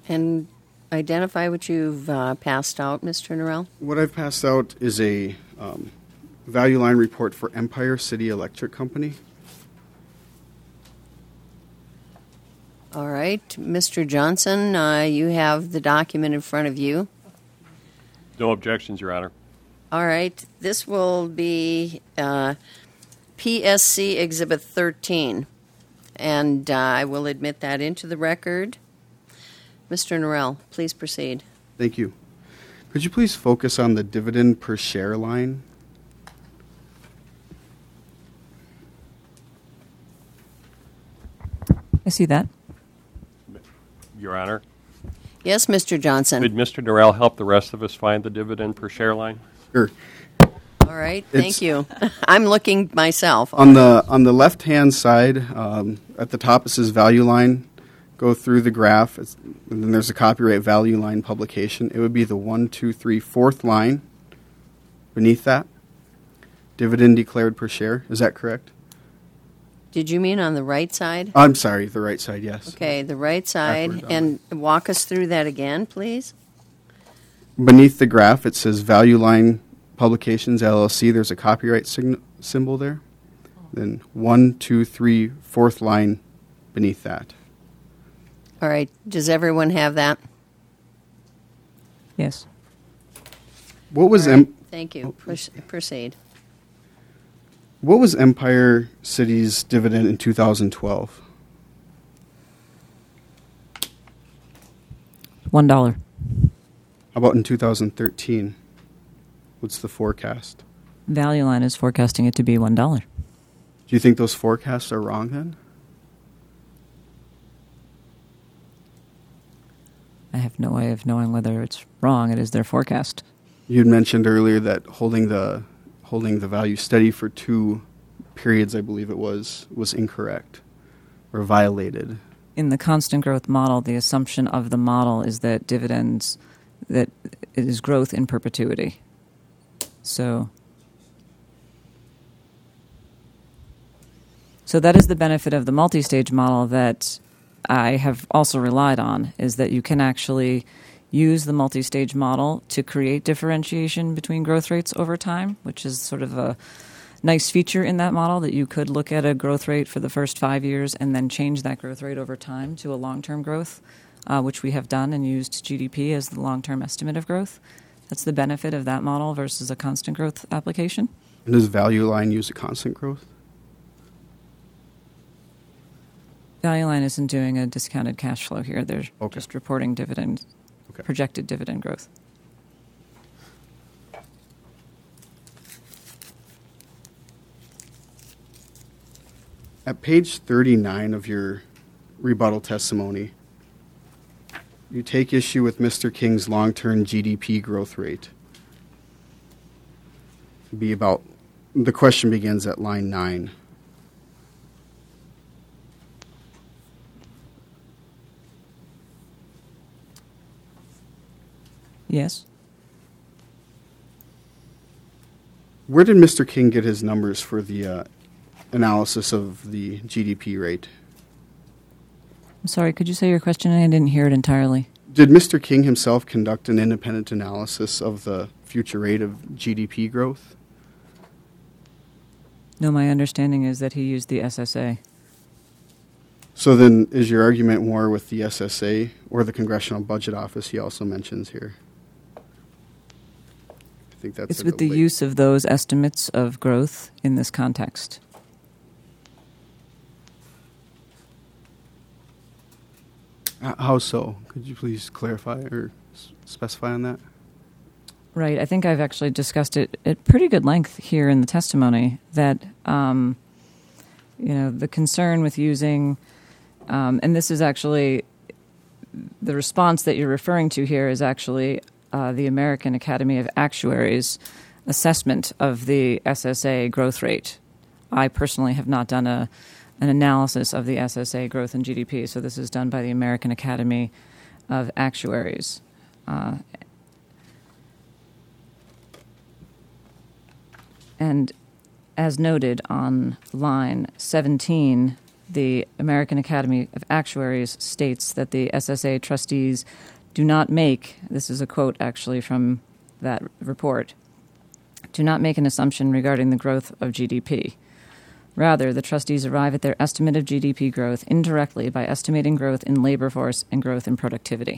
And identify what you've uh, passed out, Mister Norrell. What I've passed out is a um, value line report for Empire City Electric Company. All right. Mister Johnson, uh, you have the document in front of you. No objections, Your Honor. All right. This will be uh, P S C Exhibit thirteen, and uh, I will admit that into the record. Mister Norrell, please proceed. Thank you. Could you please focus on the dividend per share line? I see that. Your Honor. Yes, Mister Johnson. Could Mister Norrell help the rest of us find the dividend per share line? Sure. All right. Thank It's- you. I'm looking myself. On the on the left hand side, um, at the top it says value line. Go through the graph, it's, and then there's a copyright value line publication. It would be the one, two, three, fourth line beneath that. Dividend declared per share. Is that correct? Did you mean on the right side? I'm sorry, the right side. Yes. Okay, the right side. Backward, And walk us through that again, please. Beneath the graph, it says Value Line Publications L L C. There's a copyright sign- symbol there. Then one, two, three, fourth line beneath that. All right. Does everyone have that? Yes. What was All right, em- Thank you. Proce- Proceed. what was Empire City's dividend in two thousand twelve? One dollar. How about in two thousand thirteen? What's the forecast? Value Line is forecasting it to be one dollar. Do you think those forecasts are wrong then? I have no way of knowing whether it's wrong. It is their forecast. You had mentioned earlier that holding the holding the value steady for two periods, I believe it was, was incorrect or violated. In the constant growth model, the assumption of the model is that dividends, that it is growth in perpetuity. So, so that is the benefit of the multi-stage model that I have also relied on, is that you can actually use the multi-stage model to create differentiation between growth rates over time, which is sort of a nice feature in that model, that you could look at a growth rate for the first five years and then change that growth rate over time to a long-term growth, uh, which we have done and used G D P as the long-term estimate of growth. That's the benefit of that model versus a constant growth application. And does Value Line use a constant growth? Value Line isn't doing a discounted cash flow here. They're Okay. just reporting dividend, Okay. projected dividend growth. At page thirty-nine of your rebuttal testimony, you take issue with Mister King's long-term G D P growth rate. It'd be about, the question begins at line nine. Yes? Where did Mister King get his numbers for the uh, analysis of the G D P rate? I'm sorry, could you say your question? I didn't hear it entirely. Did Mister King himself conduct an independent analysis of the future rate of G D P growth? No, my understanding is that he used the S S A. So then is your argument more with the S S A or the Congressional Budget Office he also mentions here? I think that's It's a with the late- use of those estimates of growth in this context. Uh, How so? Could you please clarify or s- specify on that? Right. I think I've actually discussed it at pretty good length here in the testimony, that, um, you know, the concern with using, um, and this is actually, the response that you're referring to here is actually uh, the American Academy of Actuaries assessment of the S S A growth rate. I personally have not done a an analysis of the S S A growth in G D P, so this is done by the American Academy of Actuaries. Uh, And as noted on line seventeen the American Academy of Actuaries states that the S S A trustees do not make, this is a quote actually from that report, do not make an assumption regarding the growth of G D P. Rather, the trustees arrive at their estimate of G D P growth indirectly by estimating growth in labor force and growth in productivity.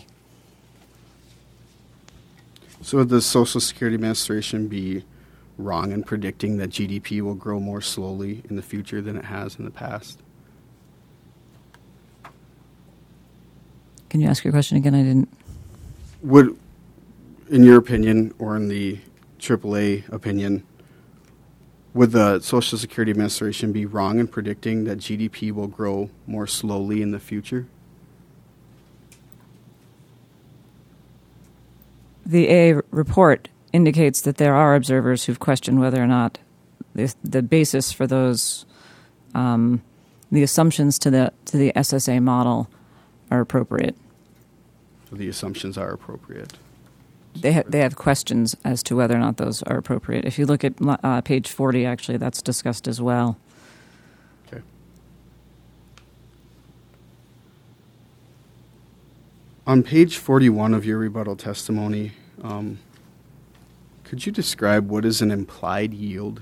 So would the Social Security Administration be wrong in predicting that G D P will grow more slowly in the future than it has in the past? Can you ask your question again? I didn't. Would, in your opinion, or in the triple A opinion, would the Social Security Administration be wrong in predicting that G D P will grow more slowly in the future? The A A report indicates that there are observers who've questioned whether or not the, the basis for those, um, the assumptions to the to the S S A model are appropriate. So the assumptions are appropriate. They ha- they have questions as to whether or not those are appropriate. If you look at uh, page forty, actually, that's discussed as well. Okay. On page forty-one of your rebuttal testimony, um, could you describe what is an implied yield?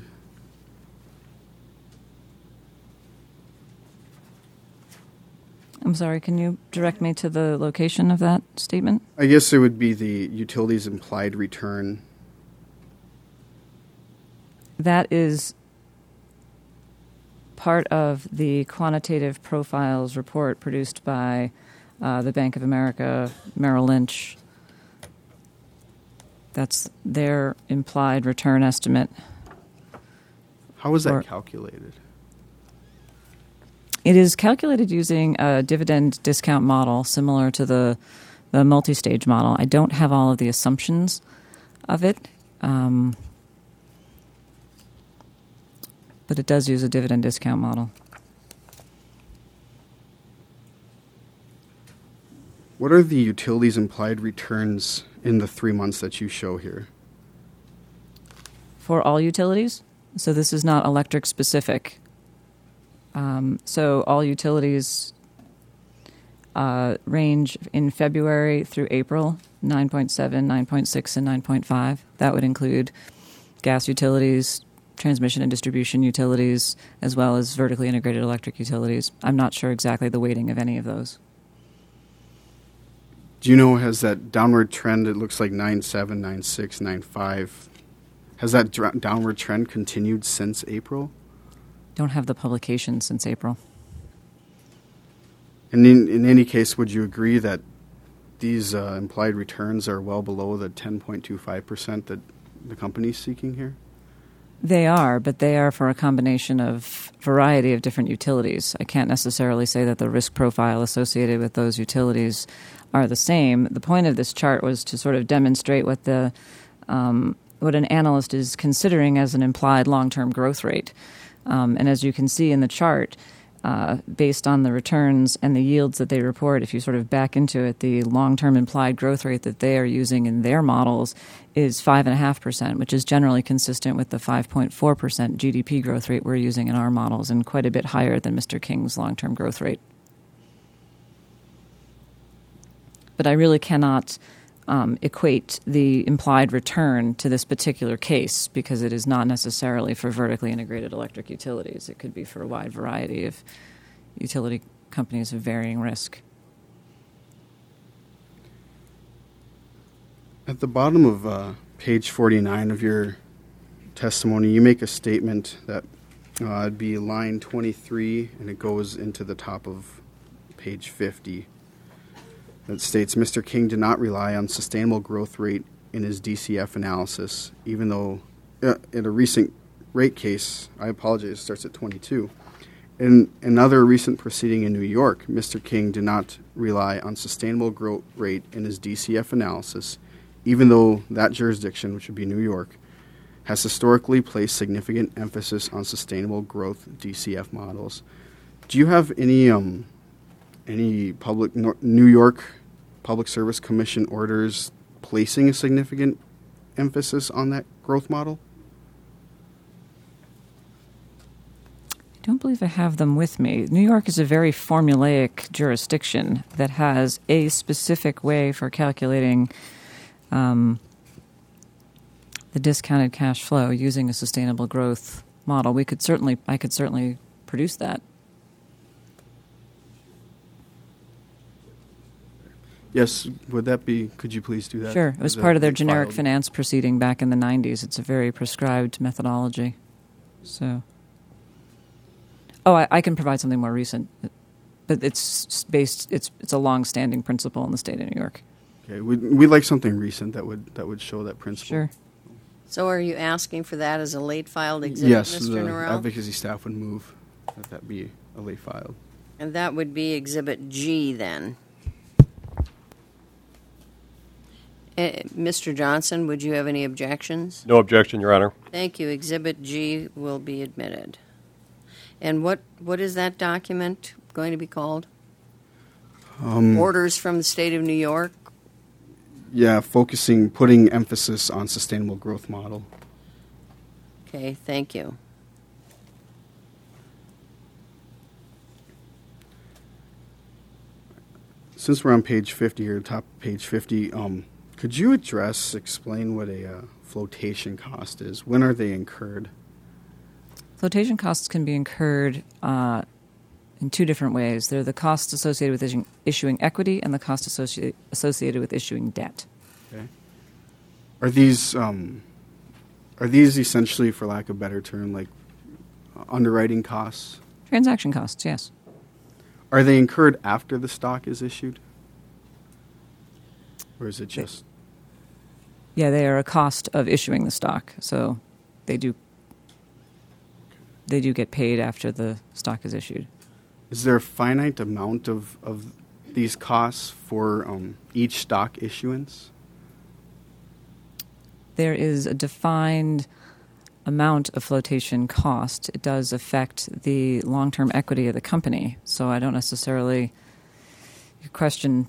I'm sorry, can you direct me to the location of that statement? I guess it would be the utilities implied return. That is part of the quantitative profiles report produced by uh, the Bank of America, Merrill Lynch. That's their implied return estimate. How is that Or- calculated? It is calculated using a dividend discount model similar to the the multi-stage model. I don't have all of the assumptions of it, um, but it does use a dividend discount model. What are the utilities implied returns in the three months that you show here? For all utilities, so this is not electric specific. Um, so all utilities uh, range in February through April, nine point seven, nine point six, and nine point five. That would include gas utilities, transmission and distribution utilities, as well as vertically integrated electric utilities. I'm not sure exactly the weighting of any of those. Do you know, has that downward trend, it looks like nine seven, nine six, nine five, has that dr- downward trend continued since April? Don't have the publication since April. And in, in any case, would you agree that these uh, implied returns are well below the ten point two five percent that the company's seeking here? They are, but they are for a combination of variety of different utilities. I can't necessarily say that the risk profile associated with those utilities are the same. The point of this chart was to sort of demonstrate what the um, what an analyst is considering as an implied long-term growth rate. Um, and as you can see in the chart, uh, based on the returns and the yields that they report, if you sort of back into it, the long-term implied growth rate that they are using in their models is five point five percent, which is generally consistent with the five point four percent G D P growth rate we're using in our models and quite a bit higher than Mister King's long-term growth rate. But I really cannot Um, equate the implied return to this particular case because it is not necessarily for vertically integrated electric utilities. It could be for a wide variety of utility companies of varying risk. At the bottom of uh, page forty-nine of your testimony, you make a statement that uh, it'd be line twenty-three, and it goes into the top of page fifty. That states, Mister King did not rely on sustainable growth rate in his D C F analysis, even though uh, in a recent rate case, I apologize, it starts at twenty-two. In another recent proceeding in New York, Mister King did not rely on sustainable growth rate in his D C F analysis, even though that jurisdiction, which would be New York, has historically placed significant emphasis on sustainable growth D C F models. Do you have any um, any public no, New York Public Service Commission orders placing a significant emphasis on that growth model? don't believe I have them with me. New York is a very formulaic jurisdiction that has a specific way for calculating um, the discounted cash flow using a sustainable growth model. We could certainly, I could certainly produce that. Yes, would that be, could you please do that? Sure. It was Is part of their that generic filed? finance proceeding back in the nineties. It's a very prescribed methodology. So, oh, I, I can provide something more recent, but it's based. It's it's a long-standing principle in the state of New York. Okay, we'd, we'd like something recent that would that would show that principle. Sure. So are you asking for that as a late filed exhibit, Yes, Mister the Norrell? advocacy staff would move that that be a late filed. And that would be Exhibit G then. Uh, Mister Johnson, would you have any objections? No objection, Your Honor. Thank you. Exhibit G will be admitted. And what, what is that document going to be called? Um, Orders from the State of New York? Yeah, focusing, putting emphasis on sustainable growth model. Okay, thank you. Since we're on page fifty here, top of page fifty, um, could you address, explain what a uh, flotation cost is? When are they incurred? Flotation costs can be incurred uh, in two different ways. They're the costs associated with issuing, issuing equity and the cost associ- associated with issuing debt. Okay. Are these um, are these essentially, for lack of a better term, like uh, underwriting costs? Transaction costs, yes. Are they incurred after the stock is issued? Or is it just... Yeah, they are a cost of issuing the stock, so they do they do get paid after the stock is issued. Is there a finite amount of, of these costs for um, each stock issuance? There is a defined amount of flotation cost. It does affect the long-term equity of the company, so I don't necessarily question...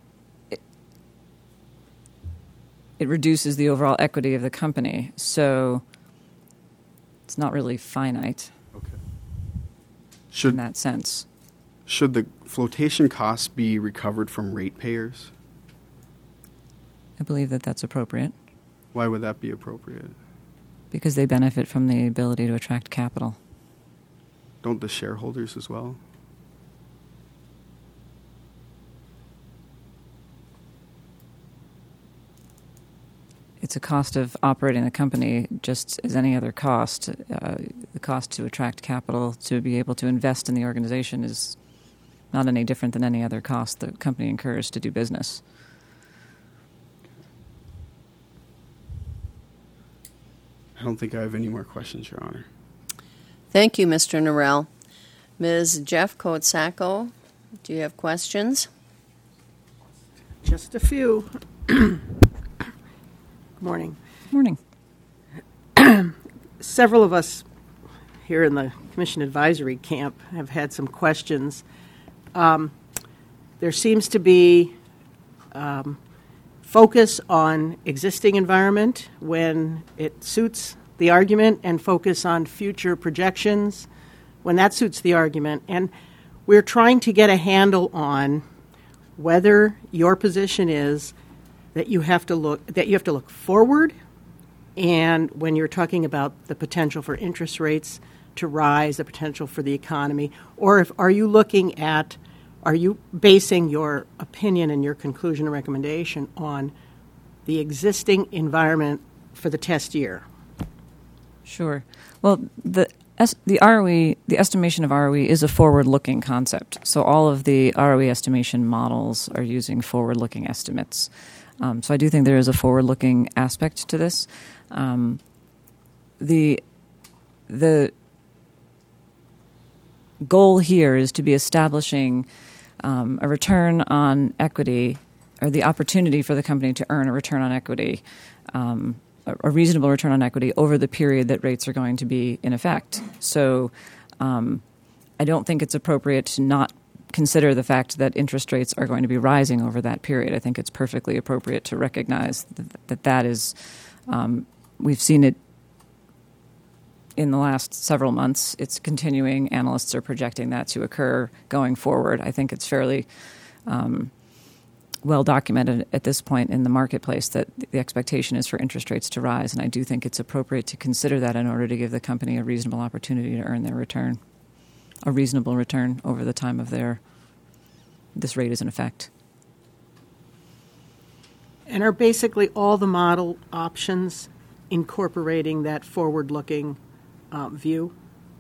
It reduces the overall equity of the company, so it's not really finite Okay. in Should that sense. should the flotation costs be recovered from ratepayers? I believe that that's appropriate Why would that be appropriate? because they benefit from the ability to attract capital. Don't the shareholders as well? It's a cost of operating the company just as any other cost. Uh, the cost to attract capital to be able to invest in the organization is not any different than any other cost the company incurs to do business. I don't think I have any more questions, Your Honor. Thank you, Mister Norrell. Miz Jeff Kotsako, do you have questions? Just a few. Good morning. Morning. Several of us here in the Commission Advisory Camp have had some questions. Um, there seems to be um, focus on existing environment when it suits the argument and focus on future projections when that suits the argument. And we're trying to get a handle on whether your position is that you have to look that you have to look forward, and when you're talking about the potential for interest rates to rise, the potential for the economy, or if are you looking at are you basing your opinion and your conclusion and recommendation on the existing environment for the test year? Sure. Well, the es- the R O E, the estimation of R O E is a forward-looking concept. So all of the R O E estimation models are using forward-looking estimates. Um, so I do think there is a forward-looking aspect to this. Um, the the goal here is to be establishing um, a return on equity, or the opportunity for the company to earn a return on equity, um, a, a reasonable return on equity over the period that rates are going to be in effect. So um, I don't think it's appropriate to not consider the fact that interest rates are going to be rising over that period. I think it's perfectly appropriate to recognize that that, that is, um, we've seen it in the last several months. It's continuing. Analysts are projecting that to occur going forward. I think it's fairly um, well documented at this point in the marketplace that the expectation is for interest rates to rise, and I do think it's appropriate to consider that in order to give the company a reasonable opportunity to earn their return, a reasonable return over the time of their this rate is in effect. And are basically all the model options incorporating that forward-looking uh, view?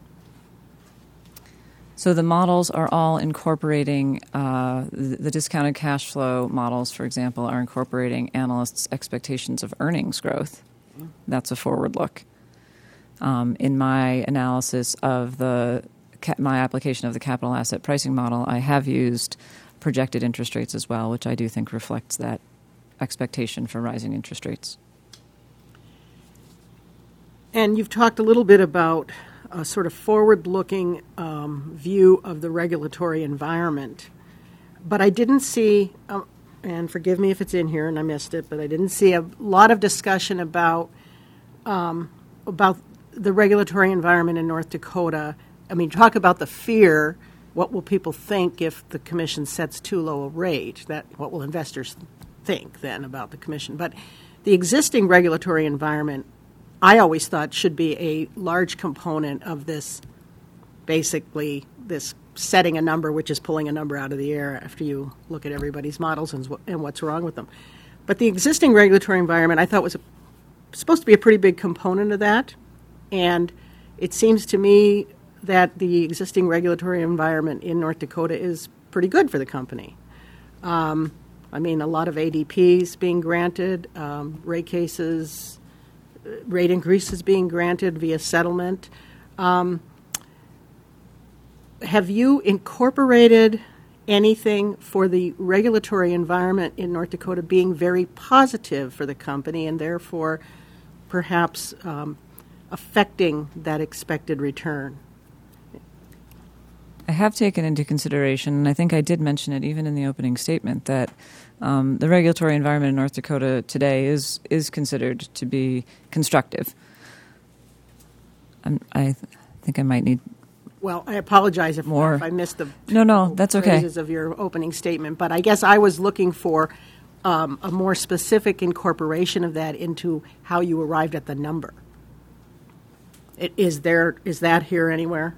So the models are all incorporating, uh, the, the discounted cash flow models, for example, are incorporating analysts' expectations of earnings growth. That's a forward look. Um, in my analysis of the ca- my application of the capital asset pricing model, I have used projected interest rates as well, which I do think reflects that expectation for rising interest rates. And you've talked a little bit about a sort of forward-looking um, view of the regulatory environment. But I didn't see, um, and forgive me if it's in here and I missed it, but I didn't see a lot of discussion about um, about the regulatory environment in North Dakota. I mean, talk about the fear. What will people think if the commission sets too low a rate? That what will investors think then about the commission? But the existing regulatory environment, I always thought, should be a large component of this, basically this setting a number, which is pulling a number out of the air after you look at everybody's models and, and what's wrong with them. But the existing regulatory environment, I thought, was a, supposed to be a pretty big component of that. And it seems to me that the existing regulatory environment in North Dakota is pretty good for the company. Um, I mean, a lot of A D Ps being granted, um, rate cases, rate increases being granted via settlement. Um, have you incorporated anything for the regulatory environment in North Dakota being very positive for the company and therefore perhaps um, affecting that expected return? I have taken into consideration, and I think I did mention it even in the opening statement, that um, the regulatory environment in North Dakota today is is considered to be constructive. I'm, I th- think I might need Well, I apologize if, more. if I missed the no, no, that's okay. phrases of your opening statement, but I guess I was looking for um, a more specific incorporation of that into how you arrived at the number. It, is there is that here anywhere?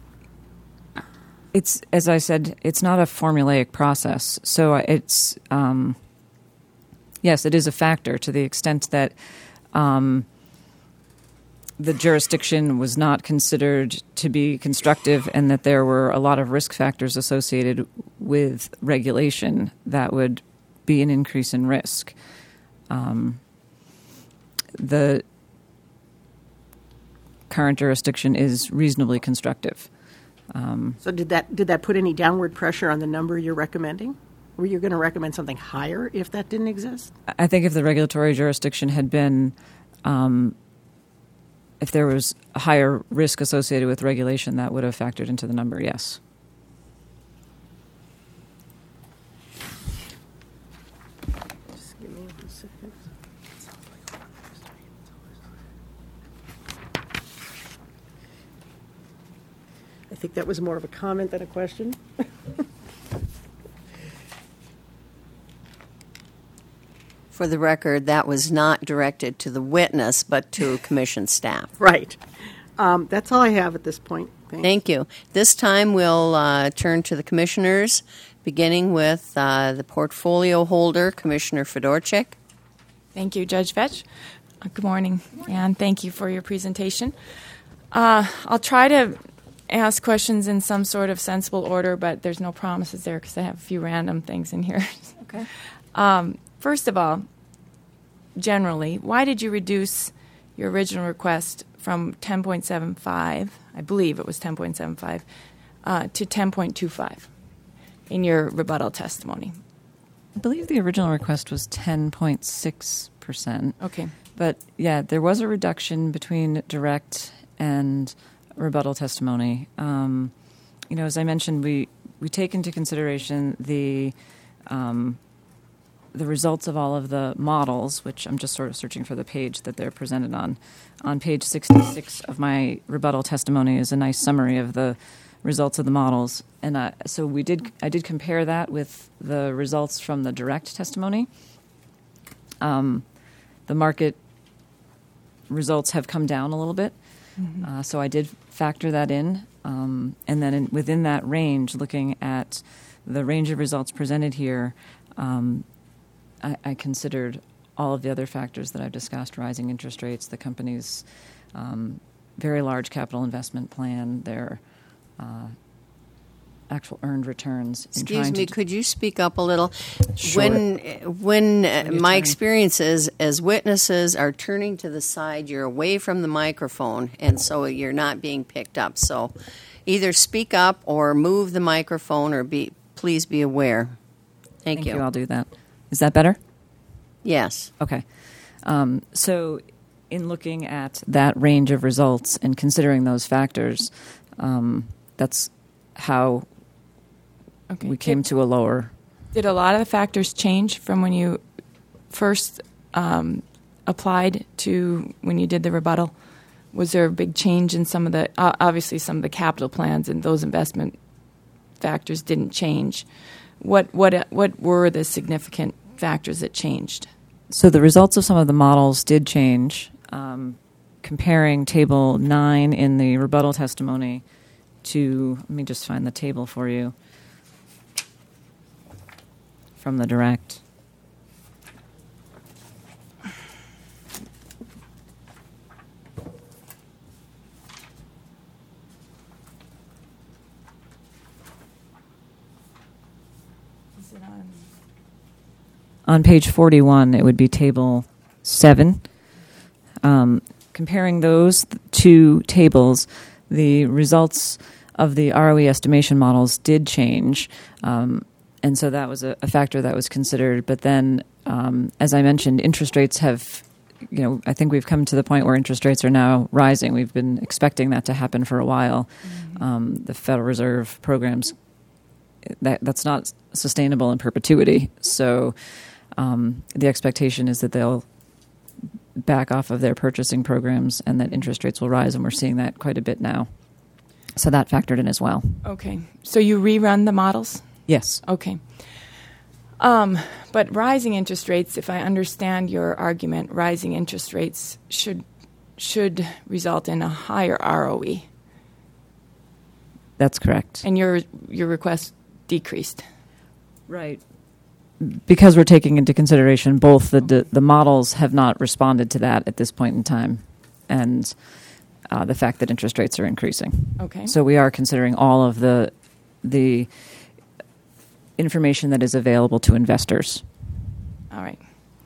It's, as I said, it's not a formulaic process. So it's, um, yes, it is a factor to the extent that um, the jurisdiction was not considered to be constructive and that there were a lot of risk factors associated with regulation that would be an increase in risk. Um, the current jurisdiction is reasonably constructive. Um, so did that did that put any downward pressure on the number you're recommending? Were you going to recommend something higher if that didn't exist? I think if the regulatory jurisdiction had been, um, if there was a higher risk associated with regulation, that would have factored into the number, yes. Just give me one second. I think that was more of a comment than a question. For the record, that was not directed to the witness, but to commission staff. Right. Um, that's all I have at this point. Thanks. Thank you. This time we'll uh, turn to the commissioners, beginning with uh, the portfolio holder, Commissioner Fedorchik. Thank you, Judge Fetch. Uh, good morning, and thank you for your presentation. Uh, I'll try to ask questions in some sort of sensible order, but there's no promises there because I have a few random things in here. Okay. Um, first of all, generally, why did you reduce your original request from ten point seven five, I believe it was ten point seven five, uh, to ten point two five in your rebuttal testimony? I believe the original request was ten point six percent. Okay. But, yeah, there was a reduction between direct and rebuttal testimony. Um, you know, as I mentioned, we, we take into consideration the um, the results of all of the models, which I'm just sort of searching for the page that they're presented on. On page sixty-six of my rebuttal testimony is a nice summary of the results of the models. And uh, so we did. I did compare that with the results from the direct testimony. Um, the market results have come down a little bit. Mm-hmm. Uh, so I did factor that in. Um, and then in, within that range, looking at the range of results presented here, um, I, I considered all of the other factors that I've discussed: rising interest rates, the company's um, very large capital investment plan, their uh, actual earned returns. In Excuse trying me, to could you speak up a little? Sure. When, when uh, you my turn. experience is, as witnesses are turning to the side, you're away from the microphone, and so you're not being picked up. So either speak up or move the microphone, or be please be aware. Thank, Thank you. you. I'll do that. Is that better? Yes. Okay. Um, so, in looking at that range of results and considering those factors, um, that's how Okay. we came Did, to a lower. did a lot of the factors change from when you first um, applied to when you did the rebuttal? Was there a big change in some of the, uh, obviously some of the capital plans and those investment factors didn't change. What what what were the significant factors that changed? So the results of some of the models did change. Um, comparing table nine in the rebuttal testimony to, let me just find the table for you from the direct. Is it on? On page forty-one, it would be table seven. Um, comparing those th- two tables, the results of the R O E estimation models did change. Um, and so that was a, a factor that was considered. But then, um, as I mentioned, interest rates have, you know, I think we've come to the point where interest rates are now rising. We've been expecting that to happen for a while. Mm-hmm. Um, the Federal Reserve programs, that that's not sustainable in perpetuity. So um, the expectation is that they'll back off of their purchasing programs and that interest rates will rise, and we're seeing that quite a bit now. So that factored in as well. Okay. So you rerun the models? Yes. Okay. Um, but rising interest rates, if I understand your argument, rising interest rates should should result in a higher R O E. That's correct. And your your request decreased. Right. Because we're taking into consideration both the the, the models have not responded to that at this point in time, and uh, the fact that interest rates are increasing. Okay. So we are considering all of the the information that is available to investors. All right.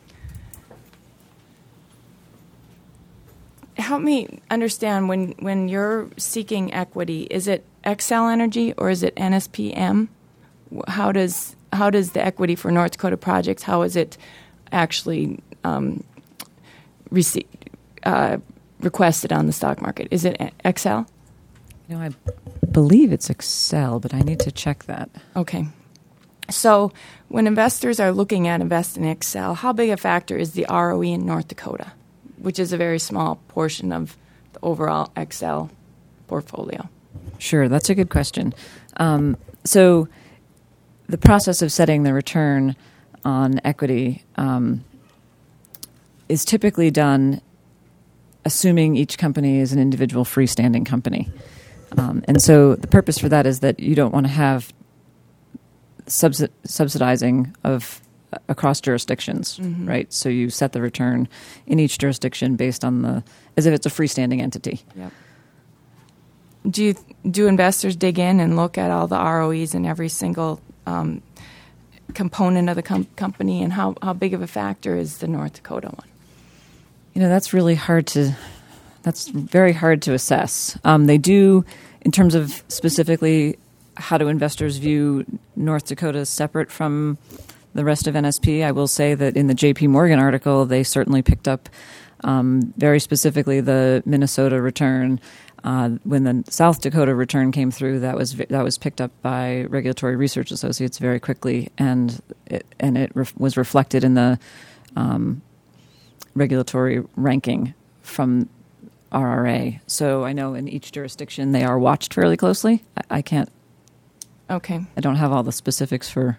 Help me understand, when, when you're seeking equity, is it Xcel Energy or is it N S P M? How does how does the equity for North Dakota projects, how is it actually um, rece- uh, requested on the stock market? Is it Xcel? You know, I believe it's Excel, but I need to check that. Okay. So when investors are looking at investing in Xcel, how big a factor is the R O E in North Dakota, which is a very small portion of the overall Xcel portfolio? Sure, that's a good question. Um, so the process of setting the return on equity um, is typically done assuming each company is an individual freestanding company. Um, and so the purpose for that is that you don't want to have subsi- subsidizing of uh, across jurisdictions, mm-hmm. right? So you set the return in each jurisdiction based on the, as if it's a freestanding entity. Yep. Do you, do investors dig in and look at all the R O Es in every single um, component of the com- company, and how, how big of a factor is the North Dakota one? You know, that's really hard to, that's very hard to assess. Um, they do, in terms of specifically how do investors view North Dakota separate from the rest of N S P, I will say that in the J P Morgan article, they certainly picked up Um, very specifically, the Minnesota return. Uh, when the South Dakota return came through, that was that was picked up by Regulatory Research Associates very quickly, and it, and it ref- was reflected in the um, regulatory ranking from R R A. So I know in each jurisdiction they are watched fairly closely. I, I can't. Okay. I don't have all the specifics for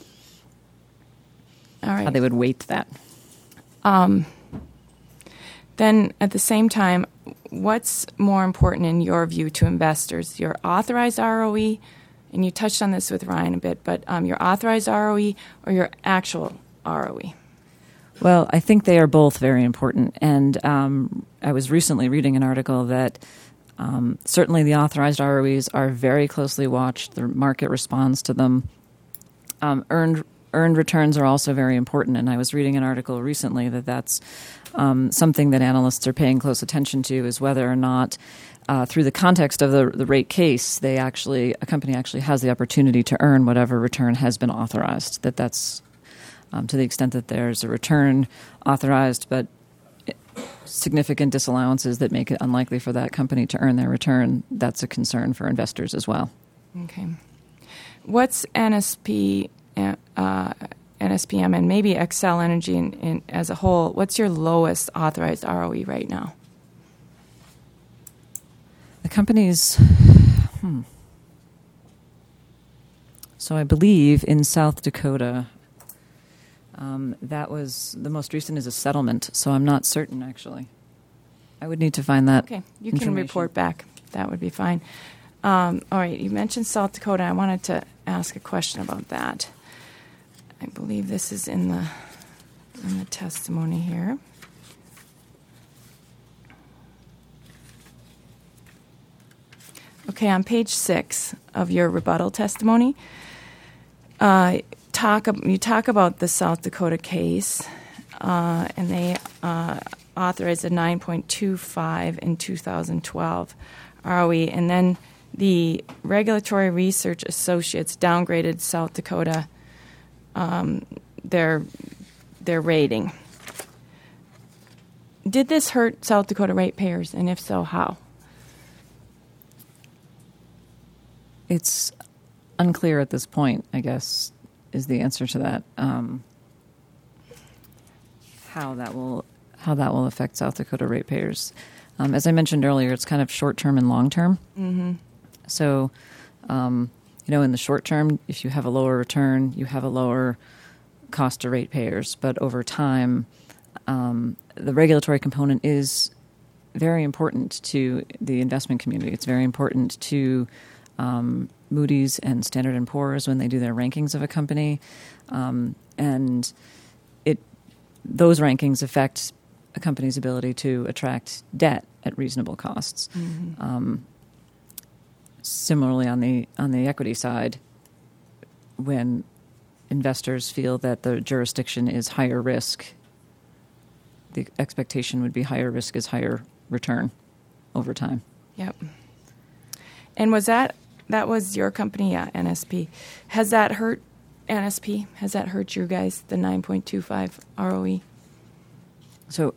All right. how they would weight that. Um, then at the same time, what's more important in your view to investors, your authorized R O E, and you touched on this with Ryan a bit, but um, your authorized R O E or your actual R O E? Well, I think they are both very important. And um, I was recently reading an article that um, certainly the authorized R O Es are very closely watched. The market responds to them. Um, earned earned returns are also very important. And I was reading an article recently that that's um, something that analysts are paying close attention to, is whether or not uh, through the context of the, the rate case, they actually a company actually has the opportunity to earn whatever return has been authorized. That that's Um, to the extent that there's a return authorized, but significant disallowances that make it unlikely for that company to earn their return, that's a concern for investors as well. Okay. What's N S P, uh, N S P M and maybe Xcel Energy in, in, as a whole, what's your lowest authorized R O E right now? The companies, hmm. So I believe in South Dakota, Um, that was the most recent is a settlement, so I'm not certain actually. I would need to find that. Okay, you can report back. That would be fine. Um, all right, you mentioned South Dakota. I wanted to ask a question about that. I believe this is in the in the testimony here. Okay, on page six of your rebuttal testimony, uh, Talk, you talk about the South Dakota case, uh, and they uh, authorized a nine point two five in two thousand twelve R O E, and then the Regulatory Research Associates downgraded South Dakota um, their their rating. Did this hurt South Dakota ratepayers, and if so, how? It's unclear at this point, I guess, is the answer to that. Um, how that will how that will affect South Dakota ratepayers. Um, as I mentioned earlier, it's kind of short term and long term. Mm-hmm. So, um, you know, in the short term, if you have a lower return, you have a lower cost to ratepayers. But over time, um, the regulatory component is very important to the investment community. It's very important to um, Moody's and Standard and Poor's when they do their rankings of a company, um, and it those rankings affect a company's ability to attract debt at reasonable costs. Mm-hmm. Um, similarly, on the on the equity side, when investors feel that the jurisdiction is higher risk, the expectation would be higher risk is higher return over time. Yep. And was that that was your company, yeah, N S P? Has that hurt N S P? Has that hurt you guys? The nine point two five R O E So,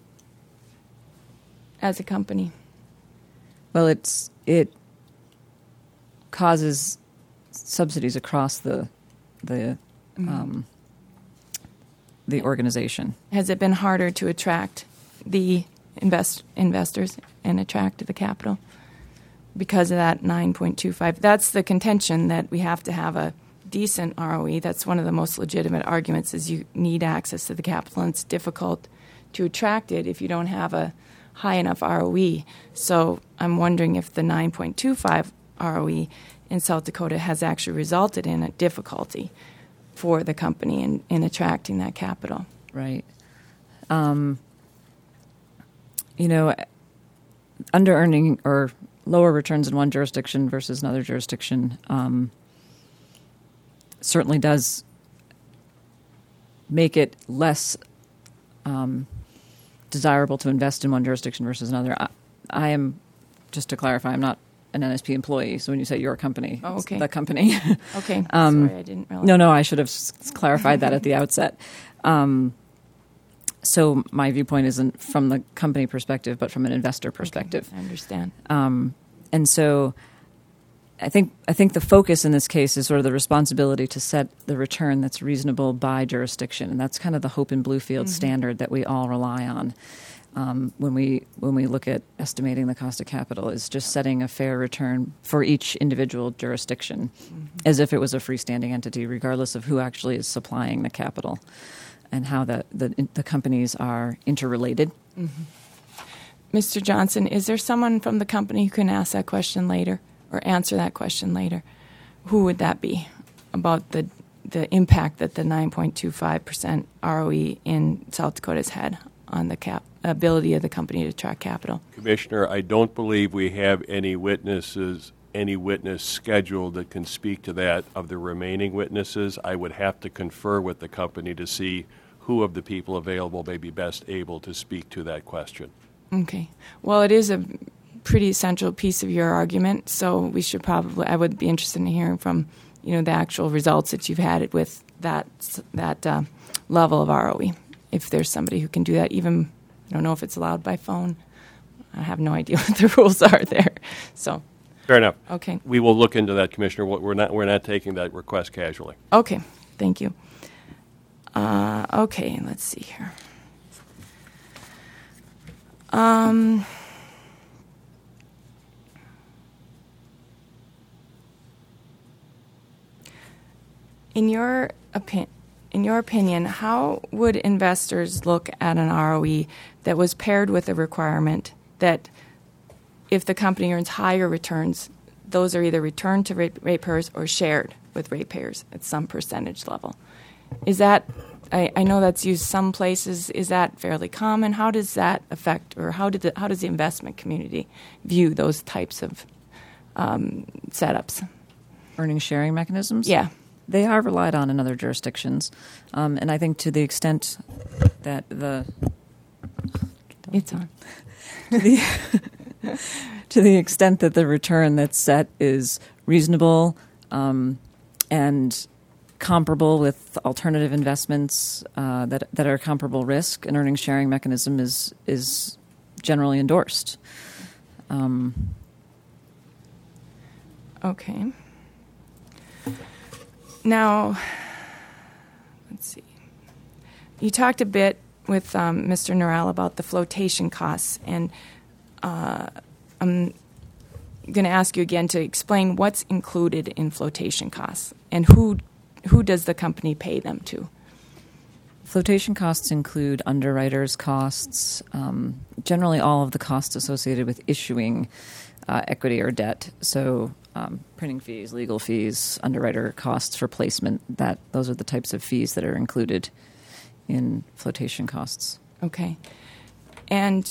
as a company. well, it's it causes subsidies across the the Mm-hmm. um, the organization. Has it been harder to attract the invest investors and attract the capital because of that nine point two five? That's the contention, that we have to have a decent R O E. That's one of the most legitimate arguments, is you need access to the capital, and it's difficult to attract it if you don't have a high enough R O E. So I'm wondering if the nine point two five R O E in South Dakota has actually resulted in a difficulty for the company in, in attracting that capital. Right. Um, you know, under earning or lower returns in one jurisdiction versus another jurisdiction um, certainly does make it less um, desirable to invest in one jurisdiction versus another. I, I am, just to clarify, I'm not an N S P employee, so when you say your company, Oh, okay. it's the company. Okay, Um, sorry, I didn't realize. No, no, I should have s- clarified that at the outset. Um, so my viewpoint isn't from the company perspective, but from an investor perspective. Okay, I understand. Um, and so I think I think the focus in this case is sort of the responsibility to set the return that's reasonable by jurisdiction, and that's kind of the Hope and Bluefield mm-hmm. standard that we all rely on um, when we when we look at estimating the cost of capital. Is just setting a fair return for each individual jurisdiction, mm-hmm. as if it was a freestanding entity, regardless of who actually is supplying the capital and how the the, the companies are interrelated. Mm-hmm. Mister Johnson, is there someone from the company who can ask that question later? Or answer that question later? Who would that be about the the impact that the nine point two five percent R O E in South Dakota has had on the cap ability of the company to attract capital? Commissioner, I don't believe we have any witnesses, any witness scheduled that can speak to that. Of the remaining witnesses, I would have to confer with the company to see who of the people available may be best able to speak to that question. Okay. Well, it is a pretty essential piece of your argument, so we should probably, I would be interested in hearing from, you know, the actual results that you've had with that that uh, level of R O E. If there's somebody who can do that, even, I don't know if it's allowed by phone. I have no idea what the rules are there. So, fair enough. Okay. We will look into that, Commissioner. We're not we're not taking that request casually. Okay. Thank you. Uh, okay. Let's see here. Um. In your opinion, in your opinion, how would investors look at an R O E that was paired with a requirement that if the company earns higher returns, those are either returned to rate- ratepayers or shared with ratepayers at some percentage level? Is that, I, I know that's used some places, is that fairly common? How does that affect, or how, did the, how does the investment community view those types of um, setups? Earnings sharing mechanisms? Yeah. They are relied on in other jurisdictions, um, and I think to the extent that the it's on to the, to the extent that the return that's set is reasonable um, and comparable with alternative investments uh, that that are comparable risk, an earnings sharing mechanism is is generally endorsed. Um, okay. Now, let's see. You talked a bit with um, Mister Norrell about the flotation costs, and uh, I'm going to ask you again to explain what's included in flotation costs and who who does the company pay them to? Flotation costs include underwriters' costs, um, generally all of the costs associated with issuing uh, equity or debt. So um, printing fees, legal fees, underwriter costs for placement, that those are the types of fees that are included in flotation costs. Okay. And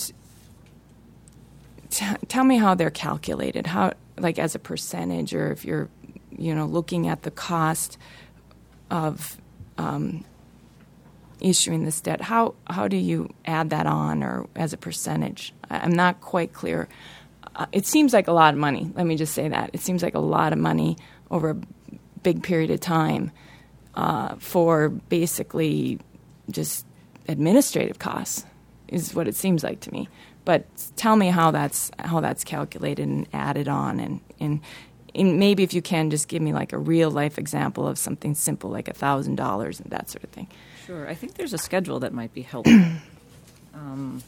t- tell me how they're calculated, how, like as a percentage, or if you're, you know, looking at the cost of um, issuing this debt, how how do you add that on, or as a percentage? I'm not quite clear. Uh, it seems like a lot of money. Let me just say that. It seems like a lot of money over a big period of time uh, for basically just administrative costs is what it seems like to me. But tell me how that's how that's calculated and added on, and, and, and maybe if you can just give me like a real life example of something simple like a thousand dollars and that sort of thing. Sure. I think there's a schedule that might be helpful. um,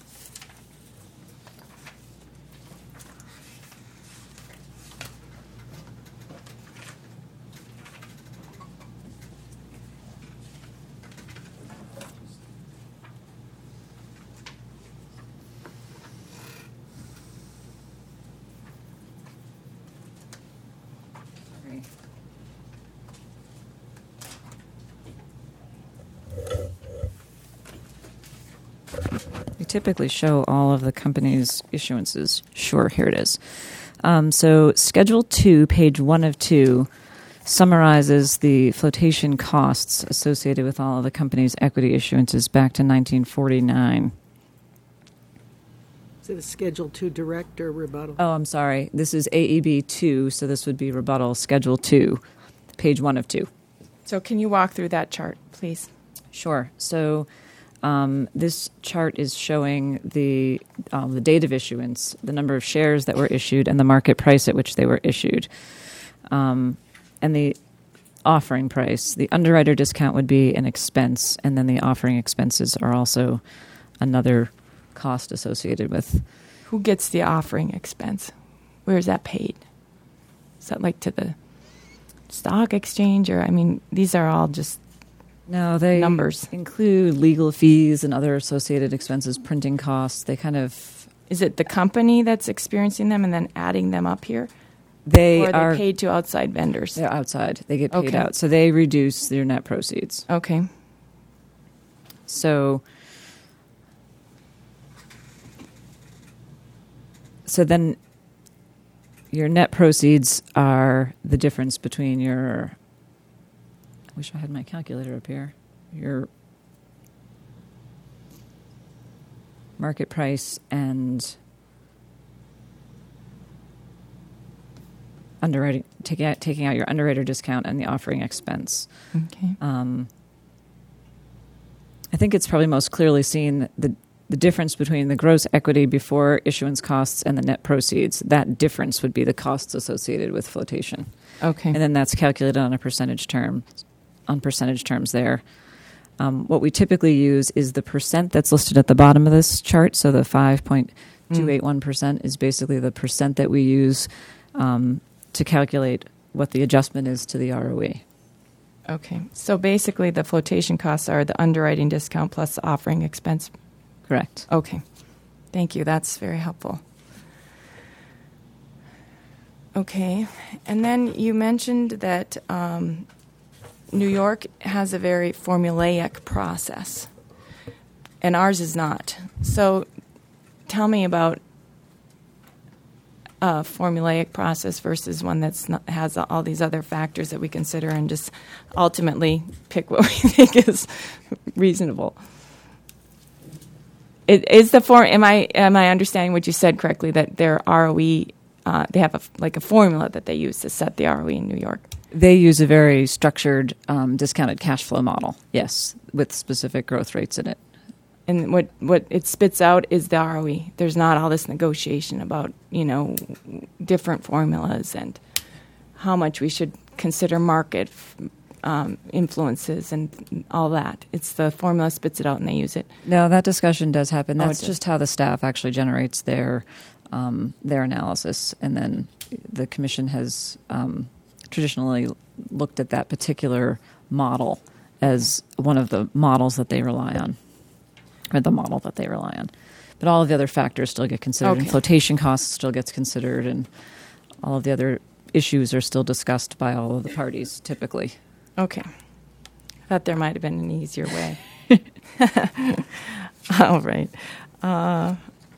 We typically show all of the company's issuances. Sure, here it is. Um, so Schedule two, page one of two, summarizes the flotation costs associated with all of the company's equity issuances back to nineteen forty-nine. Is it a Schedule two direct or rebuttal? Oh, I'm sorry. This is A E B two, so this would be rebuttal, Schedule two, page one of two. So can you walk through that chart, please? Sure. So um, this chart is showing the um, the date of issuance, the number of shares that were issued, and the market price at which they were issued, um, and the offering price. The underwriter discount would be an expense, and then the offering expenses are also another cost associated with. Who gets the offering expense? Where is that paid? Is that like to the stock exchange, or I mean, these are all just no, they numbers. Include legal fees and other associated expenses, printing costs. They kind of is it the company that's experiencing them and then adding them up here? They or are are they paid to outside vendors? They're outside. They get paid Okay. out, so they reduce their net proceeds. Okay. So, so then your net proceeds are the difference between your. I wish I had my calculator up here. Your market price and underwriting, taking out, taking out your underwriter discount and the offering expense. Okay. Um, I think it's probably most clearly seen the the difference between the gross equity before issuance costs and the net proceeds. That difference would be the costs associated with flotation, Okay. and then that's calculated on a percentage term, on percentage terms there. Um, what we typically use is the percent that's listed at the bottom of this chart. So the five point two eight one percent is basically the percent that we use um, to calculate what the adjustment is to the R O E. Okay. So basically, the flotation costs are the underwriting discount plus the offering expense. Correct. Okay. Thank you. That's very helpful. Okay. And then you mentioned that um, New York has a very formulaic process, and ours is not. So tell me about a formulaic process versus one that's not, has all these other factors that we consider and just ultimately pick what we think is reasonable. It is the form. Am I am I understanding what you said correctly? That their R O E, uh, they have a, like a formula that they use to set the R O E in New York. They use a very structured um, discounted cash flow model, yes, with specific growth rates in it. And what, what it spits out is the R O E. There's not all this negotiation about, you know, different formulas and how much we should consider market um, influences and all that. It's the formula spits it out and they use it. No, that discussion does happen. Oh, it That's does. just how the staff actually generates their um, their analysis, and then the commission has um, traditionally looked at that particular model as one of the models that they rely on, or the model that they rely on. But all of the other factors still get considered, Okay. and flotation costs still gets considered, and all of the other issues are still discussed by all of the parties typically. Okay. I thought there might have been an easier way. All right. Uh,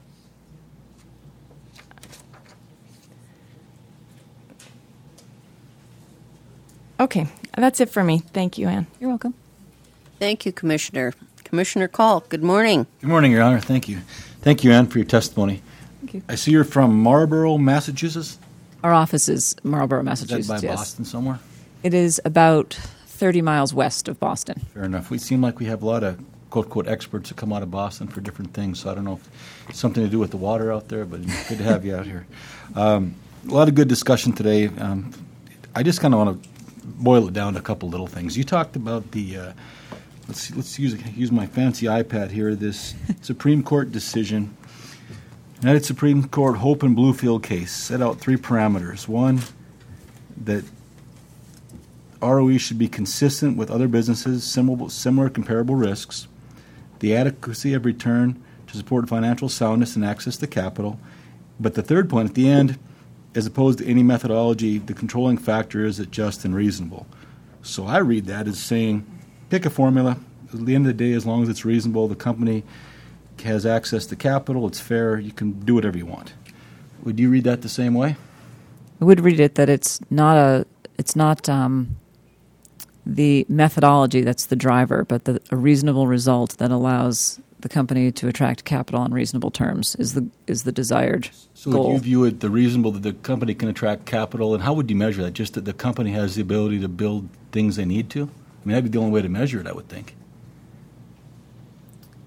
okay. That's it for me. Thank you, Ann. You're welcome. Thank you, Commissioner. Commissioner Call, good morning. Good morning, Your Honor. Thank you. Thank you, Ann, for your testimony. Thank you. I see you're from Marlborough, Massachusetts. Our office is Marlborough, Is that Massachusetts. by yes. Boston somewhere? It is about thirty miles west of Boston. Fair enough. We seem like we have a lot of quote, quote, experts that come out of Boston for different things, so I don't know if it's something to do with the water out there, but it's good to have you out here. Um, a lot of good discussion today. Um, I just kind of want to boil it down to a couple little things. You talked about the, uh, let's see, let's use, use my fancy iPad here, this Supreme Court decision. United Supreme Court Hope and Bluefield case set out three parameters. One, that R O E should be consistent with other businesses, similar, similar comparable risks, the adequacy of return to support financial soundness and access to capital. But the third point at the end, as opposed to any methodology, the controlling factor is it just and reasonable. So I read that as saying, pick a formula. At the end of the day, as long as it's reasonable, the company has access to capital, it's fair, you can do whatever you want. Would you read that the same way? I would read it that it's not a it's not um, the methodology that's the driver, but the, a reasonable result that allows the company to attract capital on reasonable terms is the is the desired So goal. would you view it the reasonable that the company can attract capital, and how would you measure that? Just that the company has the ability to build things they need to? I mean, that'd be the only way to measure it, I would think.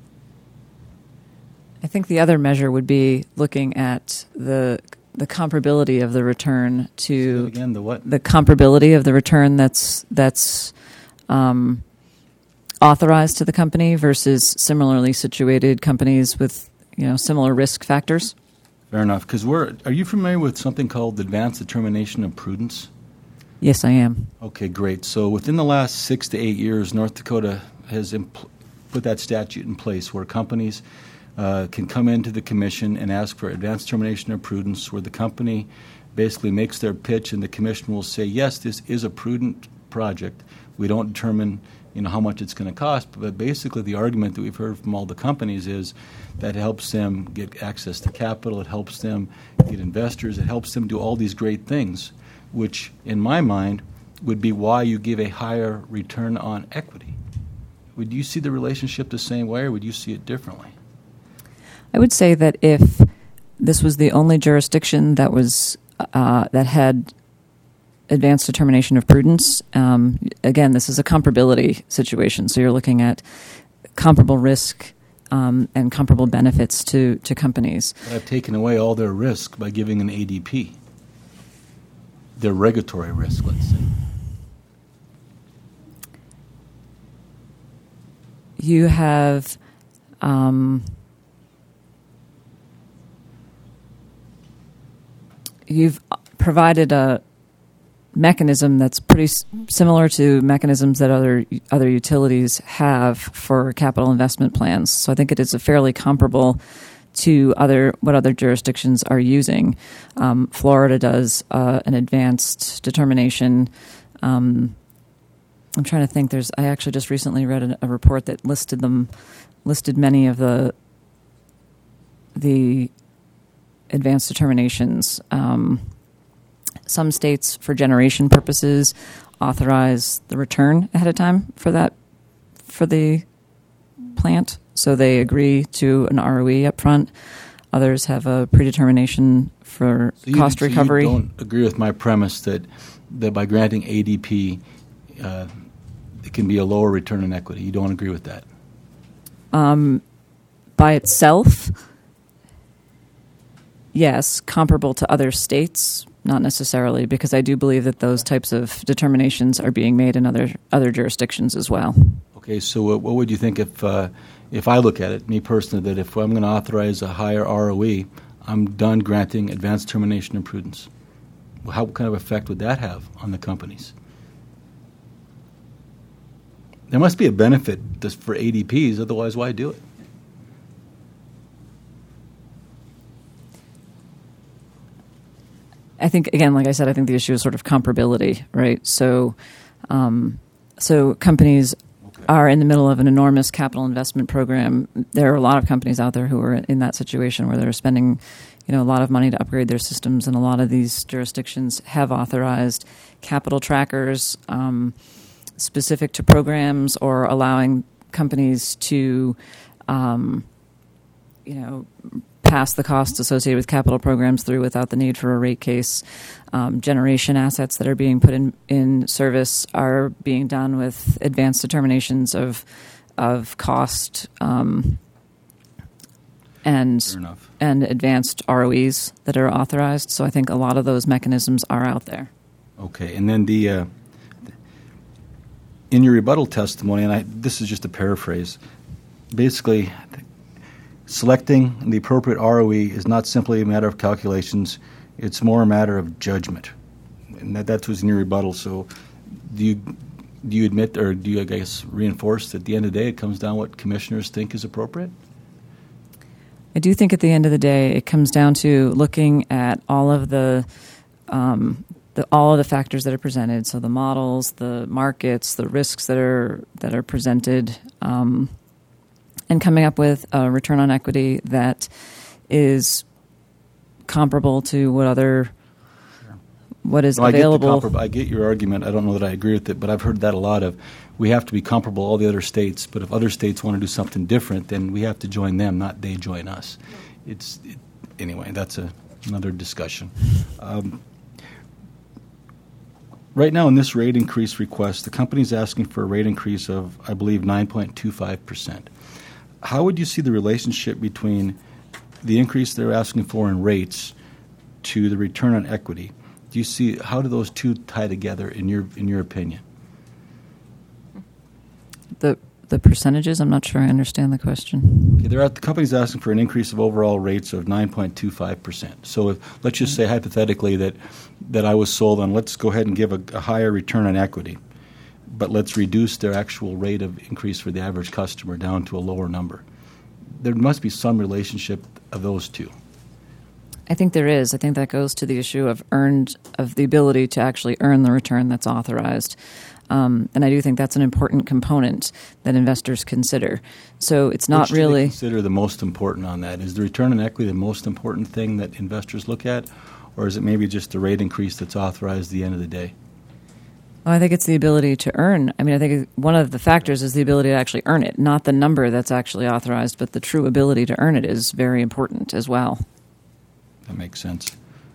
I think the other measure would be looking at the the comparability of the return Say to that again, the what? the comparability of the return that's that's um, authorized to the company versus similarly situated companies with, you know, similar risk factors. Fair enough. Because we're, are you familiar with something called advanced determination of prudence? Yes, I am. Okay, great. So within the last six to eight years, North Dakota has impl- put that statute in place where companies uh, can come into the commission and ask for advanced determination of prudence, where the company basically makes their pitch and the commission will say, yes, this is a prudent project. We don't determine, you know, how much it's going to cost, but basically the argument that we've heard from all the companies is that it helps them get access to capital, it helps them get investors, it helps them do all these great things, which in my mind would be why you give a higher return on equity. Would you see the relationship the same way, or would you see it differently? I would say that if this was the only jurisdiction that was uh, that had advanced determination of prudence, um, again, this is a comparability situation. So you're looking at comparable risk um, and comparable benefits to, to companies. But I've taken away all their risk by giving an A D P. Their regulatory risk, let's say. You have um, you've provided a mechanism that's pretty s- similar to mechanisms that other other utilities have for capital investment plans. So I think it is a fairly comparable to other what other jurisdictions are using. Um, Florida does uh, an advanced determination. Um, I'm trying to think. There's I actually just recently read a, a report that listed them, listed many of the the advanced determinations. Um, some states, for generation purposes, authorize the return ahead of time for that for the plant, so they agree to an R O E up front. Others have a predetermination for So you- cost so recovery. You don't agree with my premise that, that by granting A D P, uh, it can be a lower return on equity. You don't agree with that? Um, by itself, yes, comparable to other states, not necessarily, because I do believe that those types of determinations are being made in other other jurisdictions as well. Okay, so what, what would you think if uh, if I look at it, me personally, that if I'm going to authorize a higher R O E, I'm done granting advanced termination of prudence? Well, how, what kind of effect would that have on the companies? There must be a benefit just for A D Ps, otherwise why do it? I think, again, like I said, I think the issue is sort of comparability, right? So, um, so companies Okay. are in the middle of an enormous capital investment program. There are a lot of companies out there who are in that situation where they're spending, you know, a lot of money to upgrade their systems, and a lot of these jurisdictions have authorized capital trackers um, specific to programs, or allowing companies to, um, you know, pass the costs associated with capital programs through without the need for a rate case. Um, generation assets that are being put in, in service are being done with advanced determinations of of cost um, and Fair enough. and advanced R O Es that are authorized. So I think a lot of those mechanisms are out there. Okay, and then the uh, in your rebuttal testimony, and I, this is just a paraphrase, basically selecting the appropriate R O E is not simply a matter of calculations, it's more a matter of judgment. And that, that was in your rebuttal. So do you do you admit, or do you, I guess, reinforce that at the end of the day it comes down to what commissioners think is appropriate? I do think at the end of the day it comes down to looking at all of the um, the all of the factors that are presented. So the models, the markets, the risks that are that are presented, um, and coming up with a return on equity that is comparable to what other what is No, I get the available. comparable- I get your argument. I don't know that I agree with it, but I've heard that a lot of, we have to be comparable to all the other states, but if other states want to do something different, then we have to join them, not they join us. It's it, anyway, that's a, another discussion. Um, right now in this rate increase request, the company's asking for a rate increase of, I believe, nine point two five percent. How would you see the relationship between the increase they're asking for in rates to the return on equity, do you see, how do those two tie together in your in your opinion? The the percentages, I'm not sure I understand the question. Okay, they're at, the company's asking for an increase of overall rates of nine point two five percent. So if, let's just say hypothetically that, that I was sold on, let's go ahead and give a, a higher return on equity, but let's reduce their actual rate of increase for the average customer down to a lower number. There must be some relationship of those two. I think there is. I think that goes to the issue of earned, of the ability to actually earn the return that's authorized. Um, and I do think that's an important component that investors consider. So it's not Which do they really consider the most important on that. Is the return on equity the most important thing that investors look at, or is it maybe just the rate increase that's authorized at the end of the day? Well, I think it's the ability to earn. I mean, I think one of the factors is the ability to actually earn it, not the number that's actually authorized, but the true ability to earn it is very important as well. That makes sense.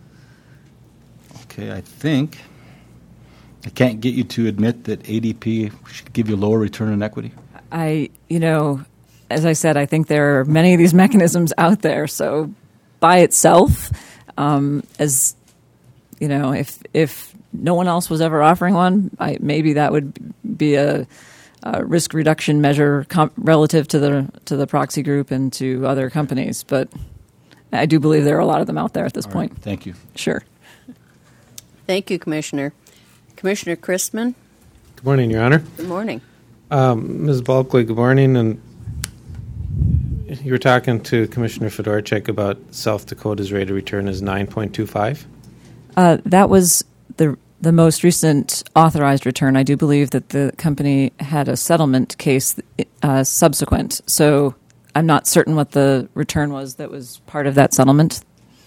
Okay, I think I can't get you to admit that A D P should give you a lower return on equity. I, you know, as I said, I think there are many of these mechanisms out there. So by itself, um, as, you know, if if no one else was ever offering one, I, maybe that would be a, a risk reduction measure comp- relative to the to the proxy group and to other companies. But I do believe there are a lot of them out there at this All point. right, thank you. Sure. Thank you, Commissioner. Commissioner Christman, Good morning, Your Honor. good morning. Um, Miz Bulkley, good morning. And you were talking to Commissioner Fedorchak about South Dakota's rate of return is nine point two five. Uh, that was the the most recent authorized return. I do believe that the company had a settlement case uh, subsequent. So I'm not certain what the return was that was part of that settlement.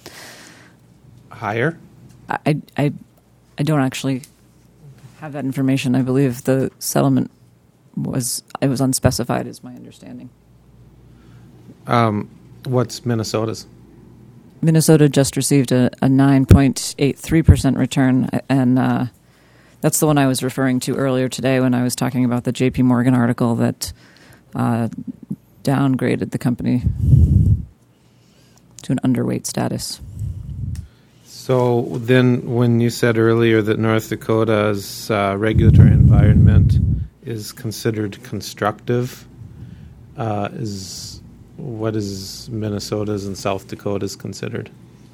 Higher? I, I, I don't actually have that information. I believe the settlement was it was unspecified, is my understanding. Um, what's Minnesota's? Minnesota just received a, a nine point eight three percent return, and uh, that's the one I was referring to earlier today when I was talking about the J P Morgan article that uh, downgraded the company to an underweight status. So then when you said earlier that North Dakota's uh, regulatory environment is considered constructive, uh, is what is Minnesota's and South Dakota's considered?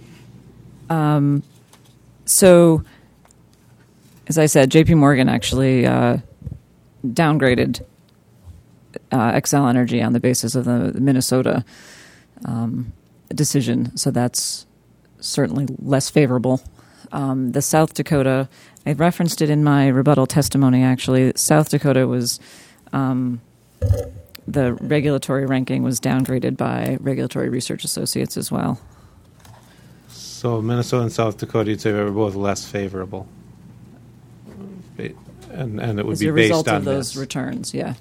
Um, so, as I said, J P Morgan actually uh, downgraded uh, Xcel Energy on the basis of the Minnesota um, decision. So that's certainly less favorable. Um, the South Dakota, I referenced it in my rebuttal testimony, actually. South Dakota was, um, the regulatory ranking was downgraded by Regulatory Research Associates as well. So Minnesota and South Dakota, you'd say, are both less favorable. And, and it would As be a based result on of those this. returns, yeah.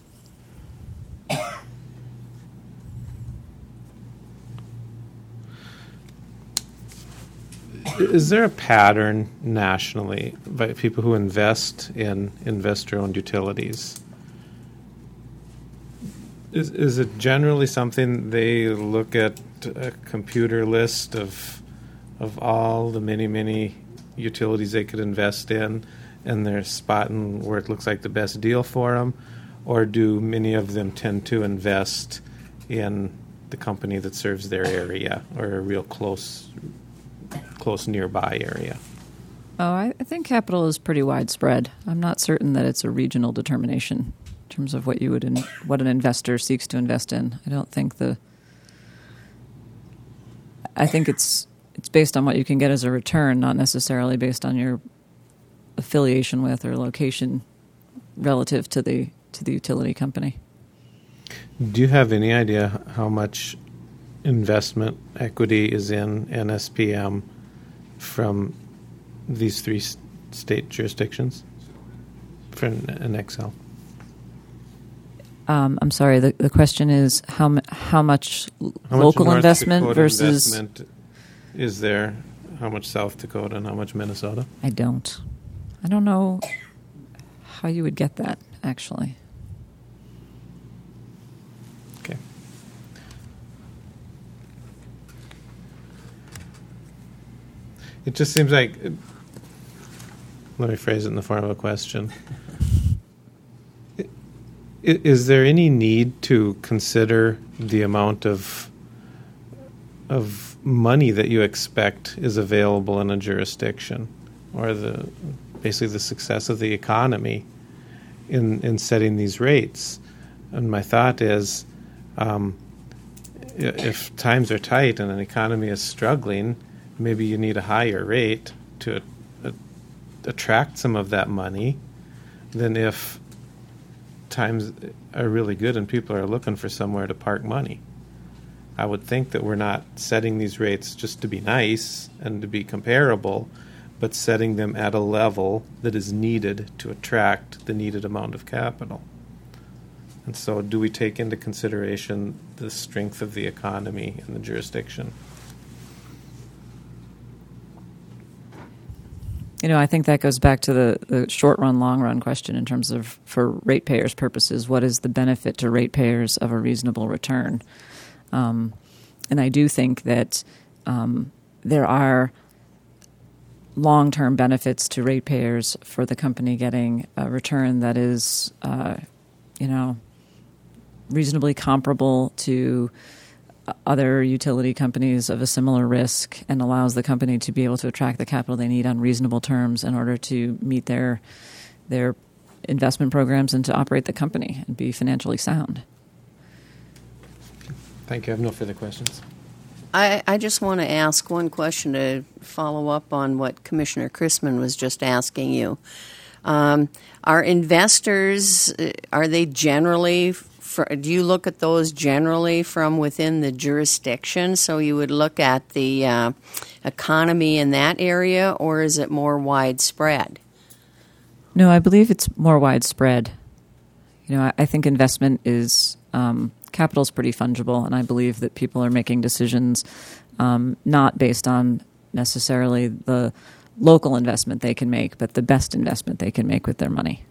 Is there a pattern nationally by people who invest in investor-owned utilities? Is is it generally something they look at a computer list of of all the many, many utilities they could invest in, and they're spotting where it looks like the best deal for them? Or do many of them tend to invest in the company that serves their area or a real close close nearby area? Oh, I, I think capital is pretty widespread. I'm not certain that it's a regional determination in terms of what you would in, what an investor seeks to invest in. I don't think the. I think it's it's based on what you can get as a return, not necessarily based on your affiliation with or location relative to the to the utility company. Do you have any idea how much investment equity is in N S P M from these three s- state jurisdictions for an, an Xcel? Um, I'm sorry. The, the question is how m- how much l- How much local North investment Dakota versus. investment is there? How much South Dakota and how much Minnesota? I don't. I don't know how you would get that, actually. Okay. it just seems like. Let me phrase it in the form of a question. I- Is there any need to consider the amount of of money that you expect is available in a jurisdiction, or the basically the success of the economy in in setting these rates? And my thought is, um, i- if times are tight and an economy is struggling, maybe you need a higher rate to uh, attract some of that money than if times are really good and people are looking for somewhere to park money. I would think that we're not setting these rates just to be nice and to be comparable, but setting them at a level that is needed to attract the needed amount of capital. And so do we take into consideration the strength of the economy in the jurisdiction? You know, I think that goes back to the, the short run, long run question in terms of, for ratepayers' purposes, what is the benefit to ratepayers of a reasonable return? Um, and I do think that um, there are long-term benefits to ratepayers for the company getting a return that is, uh, you know, reasonably comparable to other utility companies of a similar risk, and allows the company to be able to attract the capital they need on reasonable terms in order to meet their their investment programs and to operate the company and be financially sound. Thank you. I have no further questions. I, I just want to ask one question to follow up on what Commissioner Chrisman was just asking you. Um, are investors, uh, are they generally, fr- do you look at those generally from within the jurisdiction? So you would look at the uh, economy in that area, or is it more widespread? No, I believe it's more widespread. You know, I, I think investment is um, capital is pretty fungible, and I believe that people are making decisions um, not based on necessarily the local investment they can make, but the best investment they can make with their money.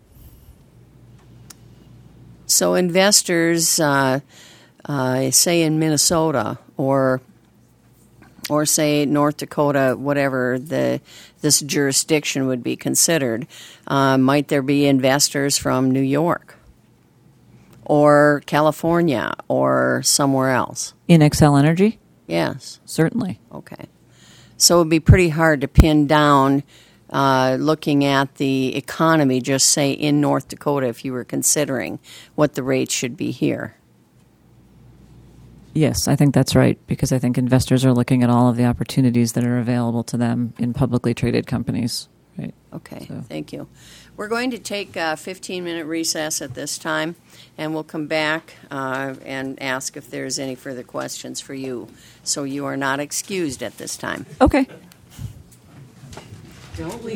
So investors, uh, uh, say in Minnesota or or say North Dakota, whatever the this jurisdiction would be considered, uh, might there be investors from New York or California or somewhere else? In Xcel Energy? Yes. Certainly. Okay. So it would be pretty hard to pin down uh, looking at the economy, just say in North Dakota, if you were considering what the rates should be here. Yes, I think that's right, because I think investors are looking at all of the opportunities that are available to them in publicly traded companies. Right. Okay, So. thank you. We're going to take a fifteen-minute recess at this time, and we'll come back uh, and ask if there's any further questions for you. So you are not excused at this time. Okay. Don't leave.